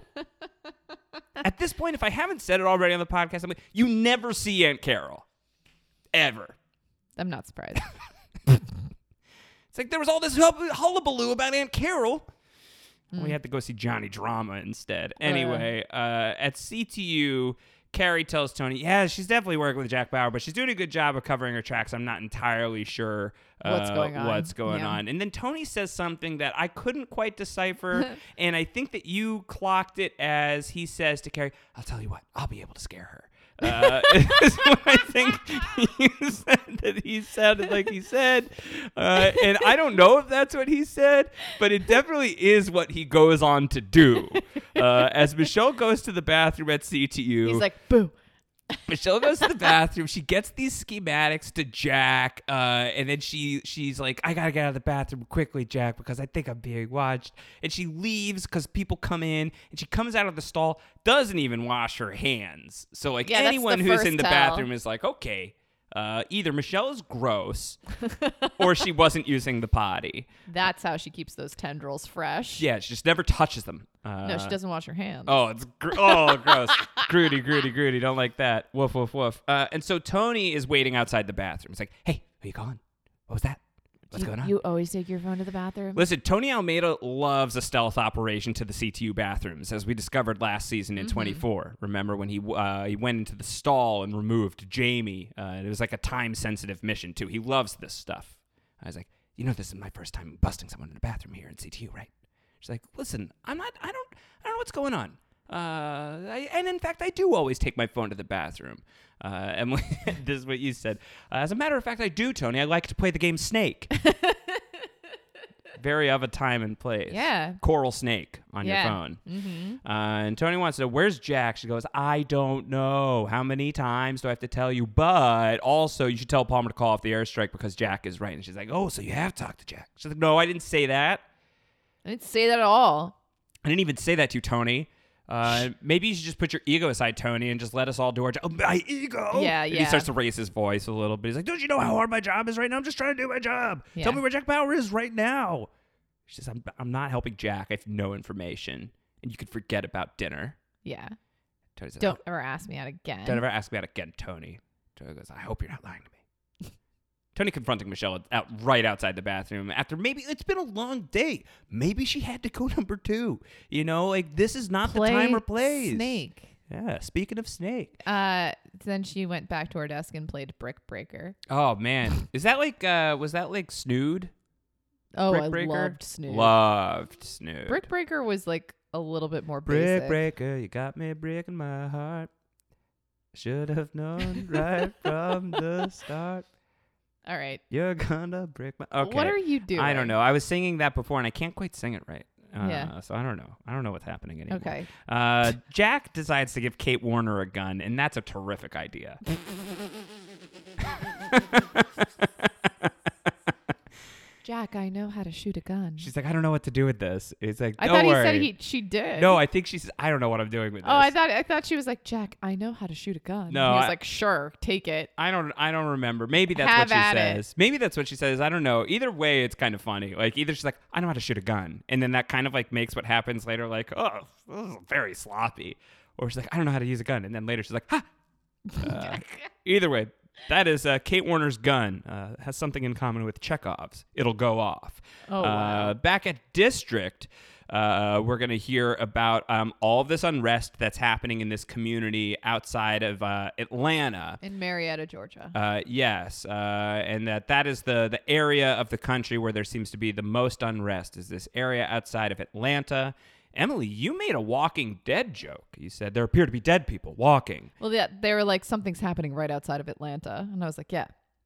At this point, if I haven't said it already on the podcast, I'm like, you never see Aunt Carol. Ever. I'm not surprised. It's like there was all this hullabaloo about Aunt Carol. We had to go see Johnny Drama instead. Anyway, at CTU, Carrie tells Tony, yeah, she's definitely working with Jack Bauer, but she's doing a good job of covering her tracks. I'm not entirely sure What's going on. And then Tony says something that I couldn't quite decipher, and I think that you clocked it as he says to Carrie, I'll tell you what, I'll be able to scare her. Is what I think you said that he sounded like he said. And I don't know if that's what he said, but it definitely is what he goes on to do. As Michelle goes to the bathroom at CTU. He's like, boo. Michelle goes to the bathroom. She gets these schematics to Jack, and then she's like, I gotta get out of the bathroom quickly, Jack, because I think I'm being watched. And she leaves because people come in, and she comes out of the stall, doesn't even wash her hands. So like Yeah, that's anyone the who's first in the tell. bathroom is like, okay, either Michelle is gross, or she wasn't using the potty. That's how she keeps those tendrils fresh. Yeah, she just never touches them. No, she doesn't wash her hands. Oh, it's gross. Groody. Don't like that. Woof, woof, woof. And so Tony is waiting outside the bathroom. He's like, hey, are you calling? What was that? What's going on? You always take your phone to the bathroom? Listen, Tony Almeida loves a stealth operation to the CTU bathrooms, as we discovered last season in 24. Remember when he went into the stall and removed Jamie? It was like a time-sensitive mission, too. He loves this stuff. I was like, you know, this is my first time busting someone in the bathroom here in CTU, right? She's like, listen, I don't know what's going on. And in fact, I do always take my phone to the bathroom. Emily, this is what you said. As a matter of fact, I do, Tony. I like to play the game Snake. Very of a time and place. Yeah. Coral Snake on your phone. Mm-hmm. And Tony wants to know, where's Jack? She goes, I don't know. How many times do I have to tell you? But also, you should tell Palmer to call off the airstrike because Jack is right. And she's like, oh, so you have talked to Jack. She's like, no, I didn't say that. I didn't say that at all. I didn't even say that to you, Tony. Maybe you should just put your ego aside, Tony, and just let us all do our job. Oh, my ego? Yeah. And he starts to raise his voice a little bit. He's like, don't you know how hard my job is right now? I'm just trying to do my job. Yeah. Tell me where Jack Bauer is right now. She says, I'm not helping Jack. I have no information. And you could forget about dinner. Yeah. Tony says, Don't ever ask me out again. Don't ever ask me out again, Tony. Tony goes, I hope you're not lying to me. Tony confronting Michelle right outside the bathroom after maybe it's been a long day. Maybe she had to go number 2. You know, like this is not the time or place. Snake. Yeah. Speaking of Snake. Then she went back to her desk and played Brick Breaker. Oh man, is that like was that like Snood? Oh, Brick I Breaker? loved Snood. Loved Snood. Brick Breaker was like a little bit more Brick basic. Breaker, you got me breaking my heart. Should have known right from the start. All right. You're gonna break my. Okay. What are you doing? I don't know. I was singing that before, and I can't quite sing it right. Yeah. So I don't know. I don't know what's happening anymore. Okay. Jack decides to give Kate Warner a gun, and that's a terrific idea. Jack, I know how to shoot a gun. She's like, I don't know what to do with this. It's like, I don't thought worry. he said she did. No, I think she says, I don't know what I'm doing with this. Oh, I thought she was like, Jack, I know how to shoot a gun. No, And he was I- like, sure, take it. I don't remember. Maybe that's Have what she at it. says. Maybe that's what she says. I don't know. Either way, it's kind of funny. Like either she's like, I know how to shoot a gun, and then that kind of like makes what happens later like, oh, this is very sloppy. Or she's like, I don't know how to use a gun, and then later she's like, ha. Either way, that is Kate Warner's gun. Has something in common with Chekhov's. It'll go off. Oh, wow. Back at District, we're going to hear about all of this unrest that's happening in this community outside of Atlanta. In Marietta, Georgia. Yes, and that is the area of the country where there seems to be the most unrest is this area outside of Atlanta. Emily, you made a Walking Dead joke. You said there appear to be dead people walking. Well, yeah, they were like, something's happening right outside of Atlanta. And I was like, yeah,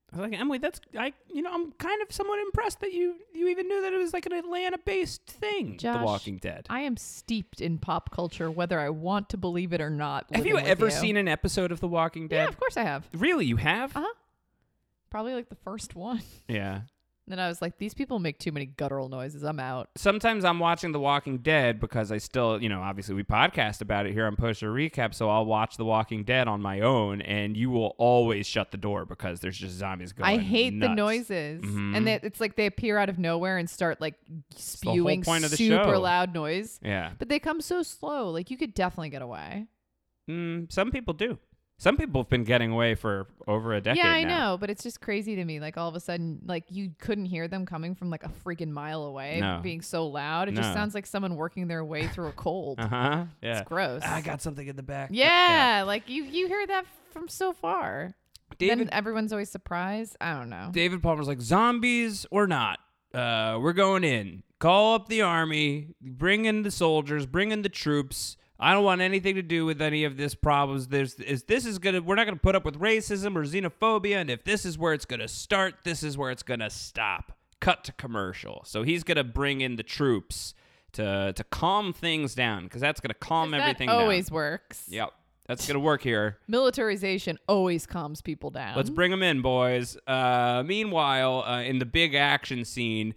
I was like, Emily, I'm kind of somewhat impressed that you even knew that it was like an Atlanta-based thing, Josh, The Walking Dead. I am steeped in pop culture, whether I want to believe it or not. Have you ever seen an episode of The Walking Dead? Yeah, of course I have. Really, you have? Uh-huh. Probably like the first one. Yeah. Then I was like, these people make too many guttural noises. I'm out. Sometimes I'm watching The Walking Dead because I still, obviously we podcast about it here on Poster Recap, so I'll watch The Walking Dead on my own, and you will always shut the door because there's just zombies going I hate nuts. the noises. Mhm. And it's like they appear out of nowhere and start like spewing point of the super show. loud noise. Yeah. But they come so slow. Like you could definitely get away. Some people do. Some people have been getting away for over a decade Yeah, I now. know, but it's just crazy to me. Like all of a sudden, like you couldn't hear them coming from like a freaking mile away, No. being so loud. It No. just sounds like someone working their way through a cold. Uh-huh. Yeah. It's gross. I got something in the back. Yeah, like you hear that from so far. David, Then everyone's always surprised. I don't know. David Palmer's like, zombies or not, we're going in. Call up the army, bring in the soldiers, bring in the troops. I don't want anything to do with any of this problems. We're not gonna put up with racism or xenophobia, and if this is where it's gonna start, this is where it's gonna stop. Cut to commercial. So he's gonna bring in the troops to calm things down, because that's gonna calm everything that down. always works. Yep, that's gonna work here. Militarization always calms people down. Let's bring them in, boys. Meanwhile, in the big action scene,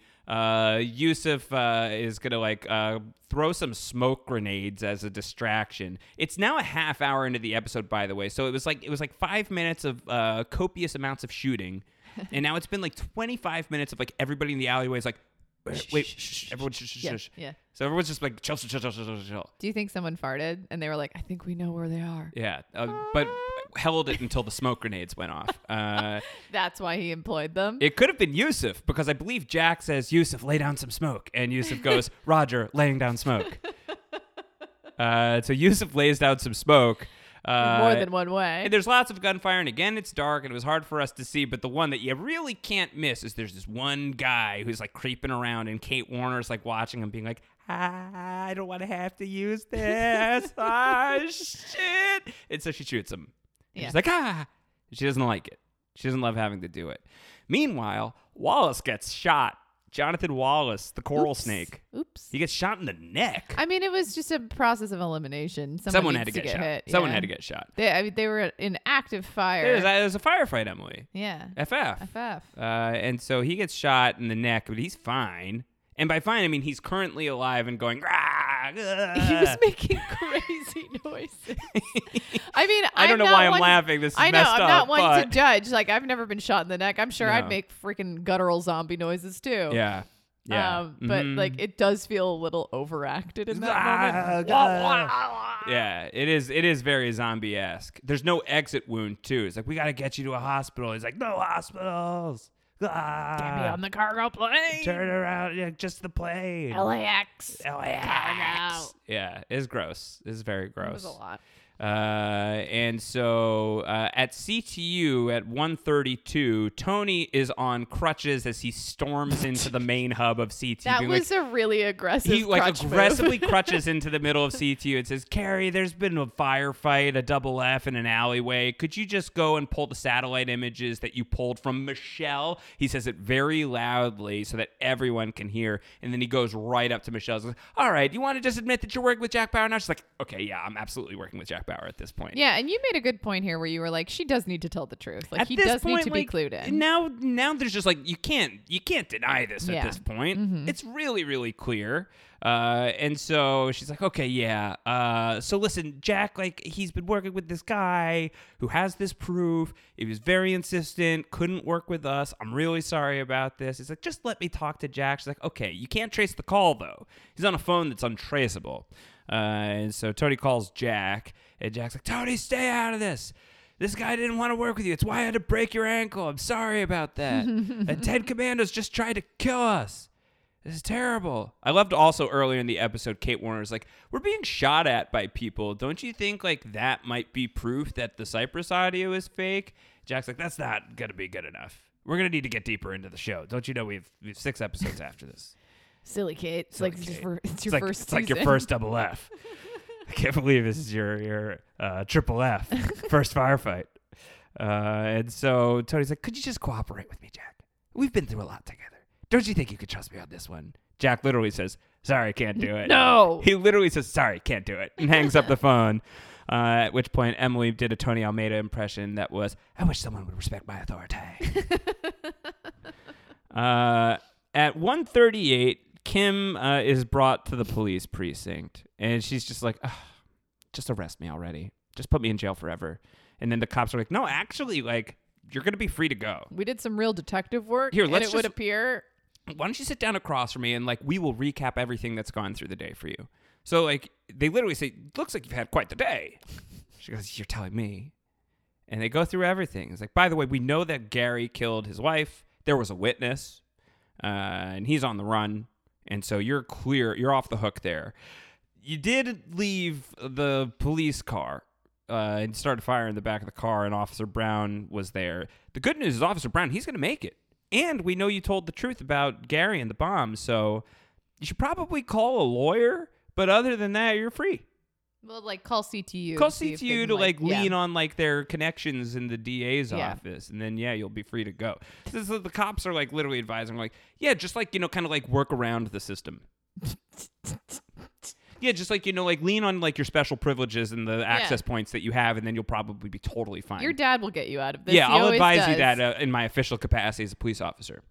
Yusuf is gonna throw some smoke grenades as a distraction. It's now a half hour into the episode, by the way. So it was like 5 minutes of copious amounts of shooting, and now it's been like 25 minutes of like everybody in the alleyway is like, wait, shh, everyone, shh. Yeah. So everyone's just like chill. Do you think someone farted and they were like, I think we know where they are? Yeah, but held it until the smoke grenades went off. That's why he employed them. It could have been Yusuf, because I believe Jack says, Yusuf, lay down some smoke. And Yusuf goes, Roger, laying down smoke. So Yusuf lays down some smoke. More than one way. And there's lots of gunfire, and again, it's dark, and it was hard for us to see, but the one that you really can't miss is there's this one guy who's like creeping around, and Kate Warner's like watching him being like, I don't want to have to use this. Shit. And so she shoots him. And she's like, She doesn't like it. She doesn't love having to do it. Meanwhile, Wallace gets shot. Jonathan Wallace, the coral snake. Oops. He gets shot in the neck. I mean, it was just a process of elimination. Someone had to needs get shot. hit. Someone Yeah. had to get shot. They were in active fire. It was a firefight, Emily. Yeah. FF. FF. And so he gets shot in the neck, but he's fine. And by fine, I mean he's currently alive and going, "Rah, He was making crazy noises. I mean, I don't know why I'm laughing. This is I know, messed I'm up, not one to but- judge. Like, I've never been shot in the neck. I'm sure No. I'd make freaking guttural zombie noises too. Yeah. Yeah. But Mhm. like, it does feel a little overacted in that moment. Yeah, it is very zombie-esque. There's no exit wound, too. It's like, we got to get you to a hospital. He's like, no hospitals. Get me on the cargo plane. Turn around. Yeah, just the plane. LAX. LAX. Yeah, it's gross. It's very It gross. was a lot. And so at CTU at 1:32, Tony is on crutches as he storms into the main hub of CTU. That being was a really aggressive he like crutch move. aggressively crutches into the middle of CTU and says, Carrie, there's been a firefight, a double F in an alleyway. Could you just go and pull the satellite images that you pulled from Michelle? He says it very loudly so that everyone can hear. And then he goes right up to Michelle and says, all right, you want to just admit that you're working with Jack Bauer now? She's like, okay, yeah, I'm absolutely working with Jack Bauer at this point. Yeah, and you made a good point here where you were like, she does need to tell the truth. Like, At he this does need point, to be like, clued in. Now there's just like you can't deny this Yeah. at this point. Mhm. It's really, really clear. And so she's like, okay, yeah. So listen, Jack, like he's been working with this guy who has this proof. He was very insistent, couldn't work with us. I'm really sorry about this. He's like, just let me talk to Jack. She's like, okay, you can't trace the call though. He's on a phone that's untraceable. And so Tony calls Jack, and Jack's like, Tony, stay out of this. This guy didn't want to work with you. It's why I had to break your ankle. I'm sorry about that. And 10 Commandos just tried to kill us. This is terrible. I loved also earlier in the episode, Kate Warner's like, we're being shot at by people. Don't you think like that might be proof that the Cypress audio is fake? Jack's like, that's not going to be good enough. We're going to need to get deeper into the show. Don't you know we have 6 episodes after this? Silly Kate. It's Silly like Kate. it's your first It's like your season. first double F. I can't believe this is your triple F, first firefight. And so Tony's like, could you just cooperate with me, Jack? We've been through a lot together. Don't you think you could trust me on this one? Jack literally says, sorry, can't do it. No. He literally says, sorry, can't do it, and hangs up the phone. At which point, Emily did a Tony Almeida impression that was, I wish someone would respect my authority. At 1:38, Kim is brought to the police precinct, and she's just like, just arrest me already. Just put me in jail forever. And then the cops are like, no, actually, like, you're going to be free to go. We did some real detective work. Here, and let's it would just- appear. Why don't you sit down across from me and, like, we will recap everything that's gone through the day for you. So, like, they literally say, looks like you've had quite the day. She goes, you're telling me. And they go through everything. It's like, by the way, we know that Gary killed his wife. There was a witness, and he's on the run. And so you're clear. You're off the hook there. You did leave the police car and started firing in the back of the car, and Officer Brown was there. The good news is Officer Brown, he's going to make it. And we know you told the truth about Gary and the bomb, so you should probably call a lawyer. But other than that, you're free. Well, like, call CTU. Call see if they CTU can, to, like, yeah. lean on, like, their connections in the DA's Yeah. office. And then, yeah, you'll be free to go. So the cops are, like, literally advising, like, yeah, just, like, you know, kind of, like, work around the system. Yeah, just, like, you know, like, lean on, like, your special privileges and the access points that you have, and then you'll probably be totally fine. Your dad will get you out of this. Yeah, He I'll always advise you does. that in my official capacity as a police officer.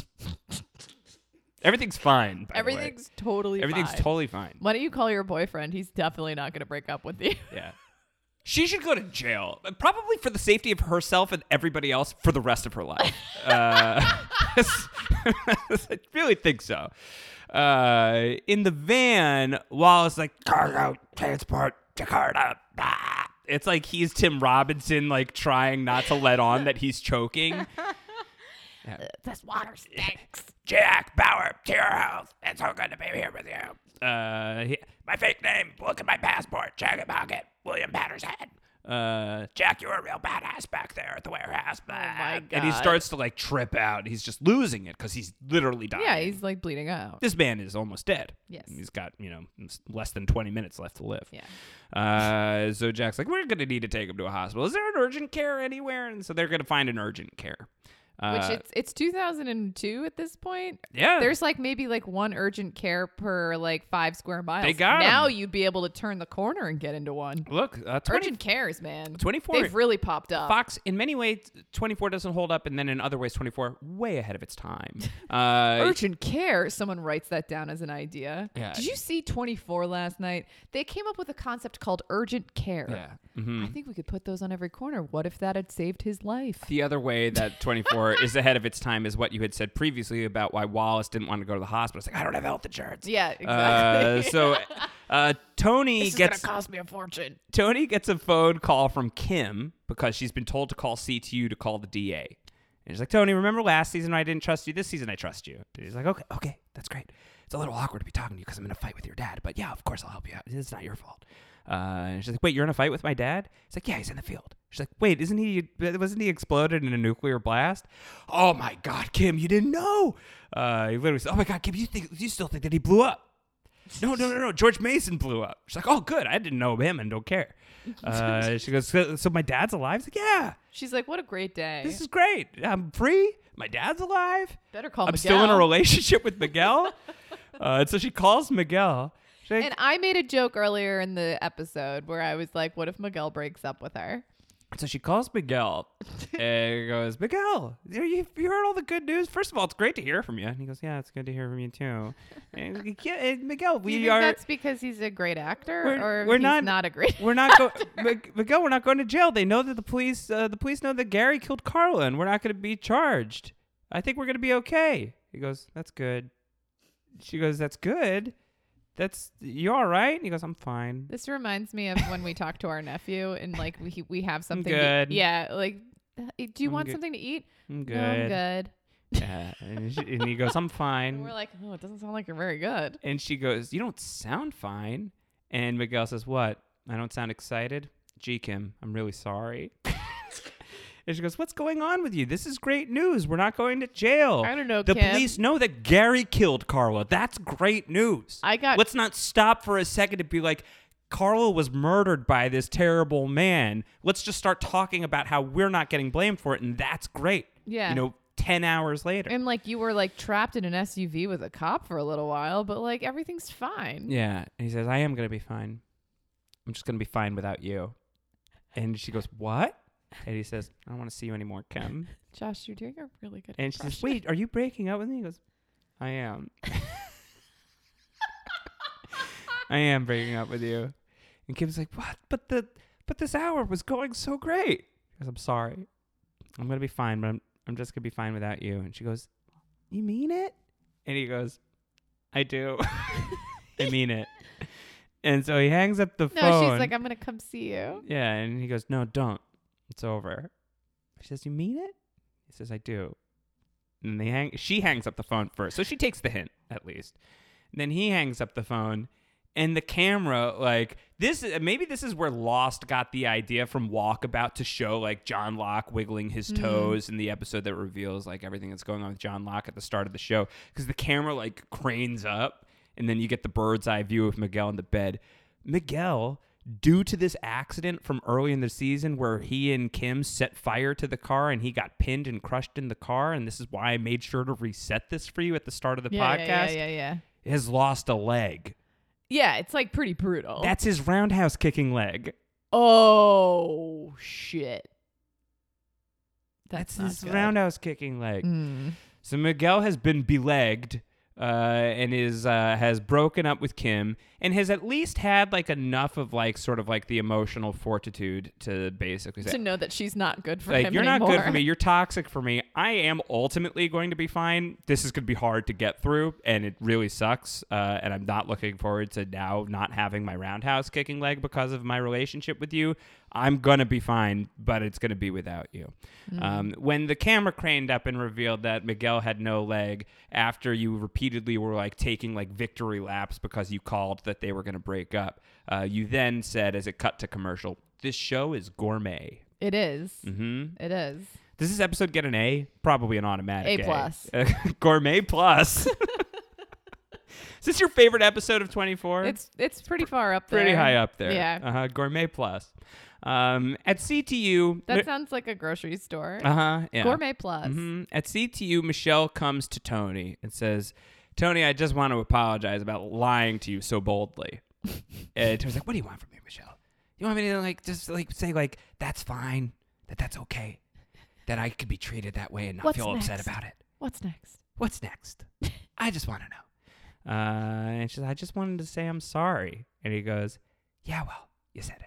Everything's fine, by the way. Everything's totally Everything's fine. totally fine. Why don't you call your boyfriend? He's definitely not going to break up with you. Yeah. She should go to jail, probably for the safety of herself and everybody else for the rest of her life. I really think so. In the van, Wallace like, cargo, transport, Jakarta. Ah. It's like he's Tim Robinson, like trying not to let on that he's choking. Yeah. This water stinks. Jack Bauer, to your house. It's so good to be here with you. My fake name, look at my passport, check it pocket, William Patterson. Jack, you're a real badass back there at the warehouse. my And he God. starts to like trip out. He's just losing it because he's literally dying. Yeah, he's like bleeding out. This man is almost dead. Yes. He's got, less than 20 minutes left to live. Yeah. So Jack's like, we're going to need to take him to a hospital. Is there an urgent care anywhere? And so they're going to find an urgent care. Which it's 2002 at this point. Yeah. There's like maybe like one urgent care per like 5 square miles. They got 'em. now you'd be able to turn the corner and get into one. Look, Urgent cares, man. 24 They've really popped up. Fox, in many ways, 24 doesn't hold up, and then in other ways, 24 way ahead of its time. Urgent care. Someone writes that down as an idea. Yeah. Did you see 24 last night? They came up with a concept called urgent care. Yeah. Mhm. I think we could put those on every corner. What if that had saved his life? The other way that 24 is ahead of its time is what you had said previously about why Wallace didn't want to go to the hospital. It's like, I don't have health insurance. Yeah, exactly. So Tony this is gets gonna cost me a fortune. Tony gets a phone call from Kim because she's been told to call CTU to call the DA. And she's like, Tony, remember last season I didn't trust you? This season I trust you. And he's like, okay, that's great. It's a little awkward to be talking to you because I'm in a fight with your dad. But yeah, of course I'll help you out. It's not your fault. And she's like, wait, you're in a fight with my dad? He's like, yeah, he's in the field. She's like, wait, wasn't he exploded in a nuclear blast? Oh my God, Kim, you didn't know. He literally said, oh my God, Kim, you still think that he blew up? No. George Mason blew up. She's like, oh, good. I didn't know him and don't care. She goes, so my dad's alive? He's like, yeah, She's like, what a great day. this is great. I'm free. My dad's alive. Better call I'm Miguel. still in a relationship with Miguel. And so she calls Miguel. She's like, And I made a joke earlier in the episode where I was like, what if Miguel breaks up with her? so she calls Miguel and goes, Miguel, you heard all the good news? First of all, it's great to hear from you. And he goes, yeah, it's good to hear from you too. And he's like, yeah, and Miguel, Do you we think are. that's because he's a great actor or we're he's not a great We're not Miguel, we're not going to jail. They know that the police know that Gary killed Carla, and we're not going to be charged. I think we're going to be okay. He goes, that's good. She goes, that's good. You all right? And he goes, I'm fine. This reminds me of when we talk to our nephew and like we have something. good. Yeah, like, do you I'm want good. something to eat? I'm good. No, I'm good. Yeah. And he goes, I'm And fine. we're like, oh, it doesn't sound like you're very good. And she goes, you don't sound fine. And Miguel says, what? I don't sound excited? Gee, Kim, I'm really sorry. And she goes, what's going on with you? This is great news. We're not going to jail. I don't know, The Kim. police know that Gary killed Carla. That's great news. I got- Let's not stop for a second to be like, Carla was murdered by this terrible man. Let's just start talking about how we're not getting blamed for it, and that's great. Yeah. You know, 10 hours later. And like you were like trapped in an SUV with a cop for a little while, but like everything's fine. Yeah. And he says, I am going to be fine. I'm just going to be fine without you. And she goes, what? And he says, I don't want to see you anymore, Kim. Josh, you're doing a really good And she says, impression. wait, are you breaking up with me? He goes, I am. I am breaking up with you. And Kim's like, what? But this hour was going so great. He goes, I'm sorry. I'm going to be fine, but I'm just going to be fine without you. And she goes, you mean it? And he goes, I do. I mean it. And so he hangs up the phone. No, she's like, I'm going to come see you. Yeah, and he goes, no, don't. It's over. She says, you mean it? He says, I do. And she hangs up the phone first. So she takes the hint, at least. And then he hangs up the phone. And the camera, like, maybe this is where Lost got the idea from Walkabout to show, like, John Locke wiggling his toes in the episode that reveals, like, everything that's going on with John Locke at the start of the show. Because the camera, like, cranes up, and then you get the bird's eye view of Miguel in the bed. Miguel, due to this accident from early in the season where he and Kim set fire to the car and he got pinned and crushed in the car, and this is why I made sure to reset this for you at the start of the podcast, Yeah. has lost a leg. Yeah, it's like pretty brutal. That's his roundhouse kicking leg. Oh, shit. That's not his good. roundhouse kicking leg. So Miguel has been belegged and has broken up with Kim and has at least had like enough of like sort of like the emotional fortitude to basically say, to know that she's not good for like, him you're anymore. not good for me. You're toxic for me. I am ultimately going to be fine. This is going to be hard to get through, and it really sucks. And I'm not looking forward to now not having my roundhouse kicking leg because of my relationship with you. I'm going to be fine, but it's going to be without you. When the camera craned up and revealed that Miguel had no leg after you repeatedly were like taking like victory laps because you called that they were going to break up, you then said as it cut to commercial, this show is gourmet. It is. Mm-hmm. It is. Does this episode get an A? Probably an automatic A plus. Gourmet plus. Is this your favorite episode of 24? It's pretty far up there. Pretty high up there. Yeah. Gourmet plus. At CTU. That sounds like a grocery store. Yeah. Gourmet plus. Mm-hmm. At CTU, Michelle comes to Tony and says, Tony, I just want to apologize about lying to you so boldly. And Tony's like, what do you want from me, Michelle? You want me to like just like say like that's fine, that's okay, that I could be treated that way and not feel upset about it. What's next? What's next? I just want to know. And she says, I just wanted to say I'm sorry. And he goes, yeah, well, you said it.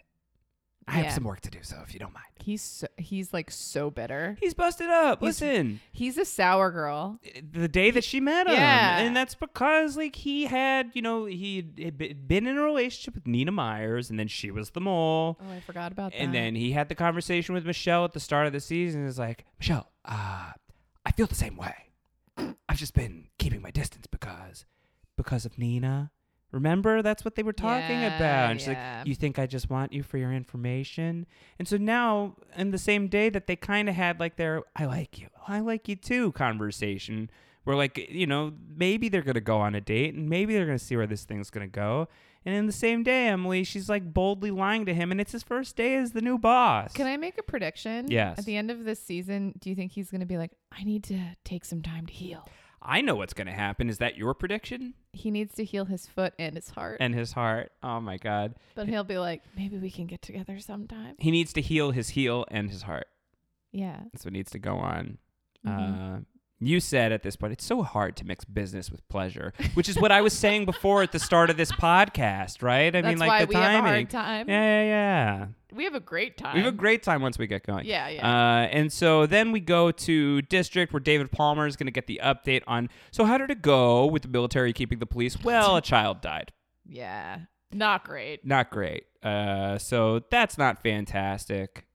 I have some work to do, so if you don't mind. He's like so bitter. He's busted up. Listen. He's a sour girl. The day that she met him. Yeah. And that's because like he had, he had been in a relationship with Nina Myers, and then she was the mole. Oh, I forgot about that. And then he had the conversation with Michelle at the start of the season. And was like, Michelle, I feel the same way. I've just been keeping my distance because of Nina. Remember, that's what they were talking about. And she's like, you think I just want you for your information? And so now, in the same day that they kind of had like their I like you too conversation, where like, maybe they're going to go on a date and maybe they're going to see where this thing's going to go. And in the same day, Emily, she's like boldly lying to him, and it's his first day as the new boss. Can I make a prediction? Yes. At the end of this season, do you think he's going to be like, I need to take some time to heal? I know what's going to happen. Is that your prediction? He needs to heal his foot and his heart. And his heart. Oh, my God. But he'll be like, maybe we can get together sometime. He needs to heal his heel and his heart. Yeah. That's what needs to go on. Mm-hmm. You said at this point, it's so hard to mix business with pleasure, which is what I was saying before at the start of this podcast, right? I mean, like why the we timing. have a hard time. Yeah. We have a great time. We have a great time once we get going. Yeah. And so then we go to District, where David Palmer is going to get the update on, so how did it go with the military keeping the police? Well, a child died. Yeah. Not great. Not great. So that's not fantastic.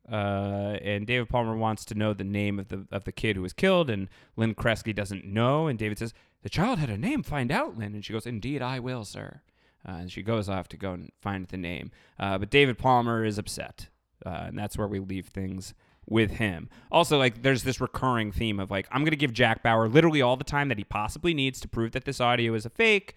And David Palmer wants to know the name of the kid who was killed, and Lynn Kresge doesn't know. And David says, the child had a name. Find out, Lynn. And she goes, indeed, I will, sir. And she goes off to go and find the name. But David Palmer is upset. And that's where we leave things with him. Also, like, there's this recurring theme of, like, I'm going to give Jack Bauer literally all the time that he possibly needs to prove that this audio is a fake,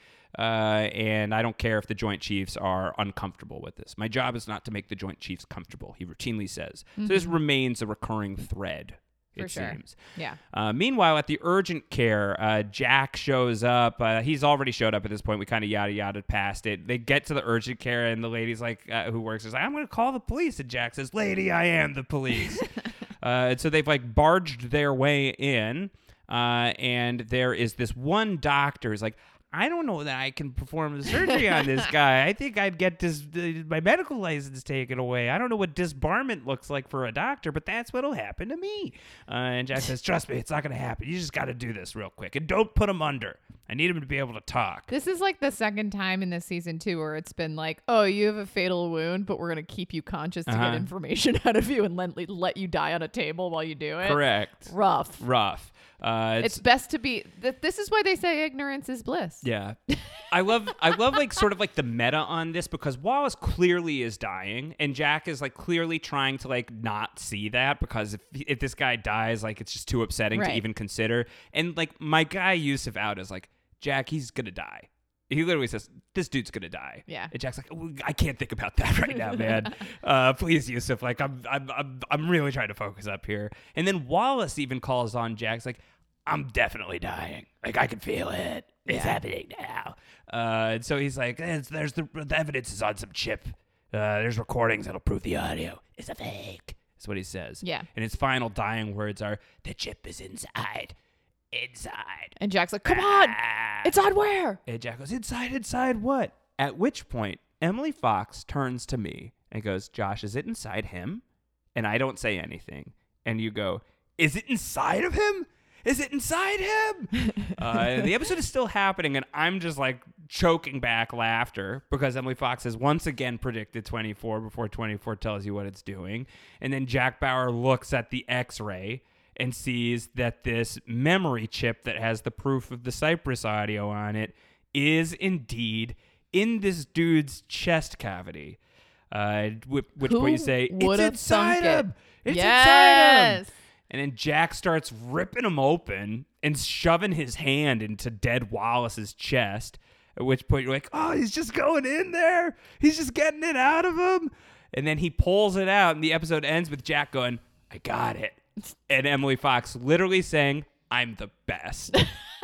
and I don't care if the Joint Chiefs are uncomfortable with this. My job is not to make the Joint Chiefs comfortable, he routinely says. So this remains a recurring thread. For it sure. seems. Yeah. Meanwhile, at the urgent care, Jack shows up. He's already showed up at this point. We kind of yada past it. They get to the urgent care, and the lady's like, who works is like, I'm going to call the police. And Jack says, lady, I am the police. And so they've like barged their way in, and there is this one doctor who's like, I don't know that I can perform the surgery on this guy. I think I'd get my medical license taken away. I don't know what disbarment looks like for a doctor, but that's what'll happen to me. And Jack says, trust me, it's not going to happen. You just got to do this real quick. And don't put him under. I need him to be able to talk. This is like the second time in this season, too, where it's been like, oh, you have a fatal wound, but we're going to keep you conscious to get information out of you and let you die on a table while you do it. Correct. Rough. It's best to be. This is why they say ignorance is bliss. Yeah. I love like sort of like the meta on this, because Wallace clearly is dying and Jack is like clearly trying to like not see that, because if this guy dies, like it's just too upsetting to even consider. And like my guy Yusuf out is like, Jack, he's gonna die. He literally says, this dude's gonna die. Yeah. And Jack's like, oh, I can't think about that right now, man. Please, Yusuf. Like I'm really trying to focus up here. And then Wallace even calls on Jack's like, I'm definitely dying. Like, I can feel it. It's happening now. And so he's like, there's the evidence is on some chip. There's recordings that'll prove the audio is a fake. That's what he says. Yeah. And his final dying words are, the chip is inside. Inside. And Jack's like, come on. Inside where? And Jack goes, inside what? At which point, Emily Fox turns to me and goes, Josh, is it inside him? And I don't say anything. And you go, is it inside of him? Is it inside him? The episode is still happening, and I'm just like choking back laughter because Emily Fox has once again predicted 24 before 24 tells you what it's doing. And then Jack Bauer looks at the X-ray and sees that this memory chip that has the proof of the Cypress audio on it is indeed in this dude's chest cavity. Which point you say, it's inside him. It's inside him. And then Jack starts ripping him open and shoving his hand into dead Wallace's chest, at which point you're like, oh, he's just going in there. He's just getting it out of him. And then he pulls it out, and the episode ends with Jack going, I got it. And Emily Fox literally saying, I'm the best.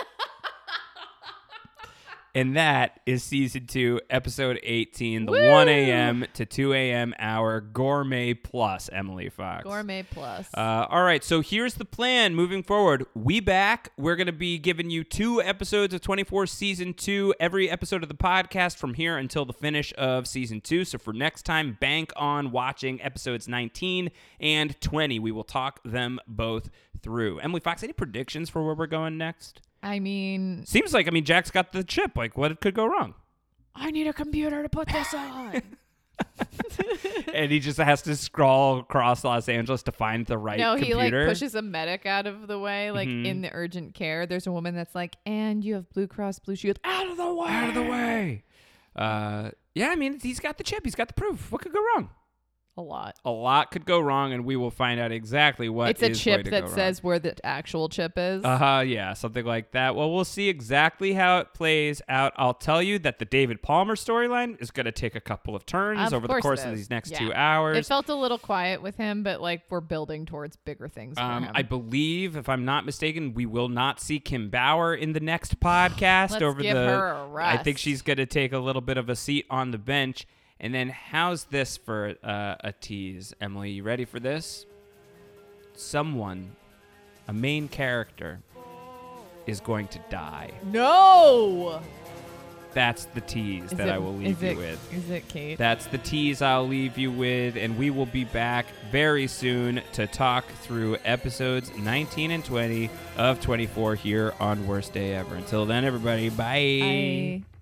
And that is season 2, episode 18, the 1 a.m. to 2 a.m. hour Gourmet Plus, Emily Fox. Gourmet Plus. All right, so here's the plan moving forward. We're going to be giving you 2 episodes of 24 season 2, every episode of the podcast from here until the finish of season 2. So for next time, bank on watching episodes 19 and 20. We will talk them both through. Emily Fox, any predictions for where we're going next? I mean... Seems like, Jack's got the chip. Like, what could go wrong? I need a computer to put this on. And he just has to scroll across Los Angeles to find the right computer. No, he, like, pushes a medic out of the way, like, in the urgent care. There's a woman that's like, and you have Blue Cross Blue Shield. Out of the way! Out of the way! Yeah, he's got the chip. He's got the proof. What could go wrong? A lot could go wrong, and we will find out exactly what it's a chip that says where the actual chip is. Yeah, something like that. Well, we'll see exactly how it plays out. I'll tell you that the David Palmer storyline is going to take a couple of turns over the course of these next 2 hours. It felt a little quiet with him, but like we're building towards bigger things for him. I believe, if I'm not mistaken, we will not see Kim Bauer in the next podcast. Let's give her a rest. I think she's going to take a little bit of a seat on the bench. And then how's this for a tease, Emily? You ready for this? Someone, a main character, is going to die. No! That's the tease I will leave you with. Is it Kate? That's the tease I'll leave you with, and we will be back very soon to talk through episodes 19 and 20 of 24 here on Worst Day Ever. Until then, everybody, bye. Bye.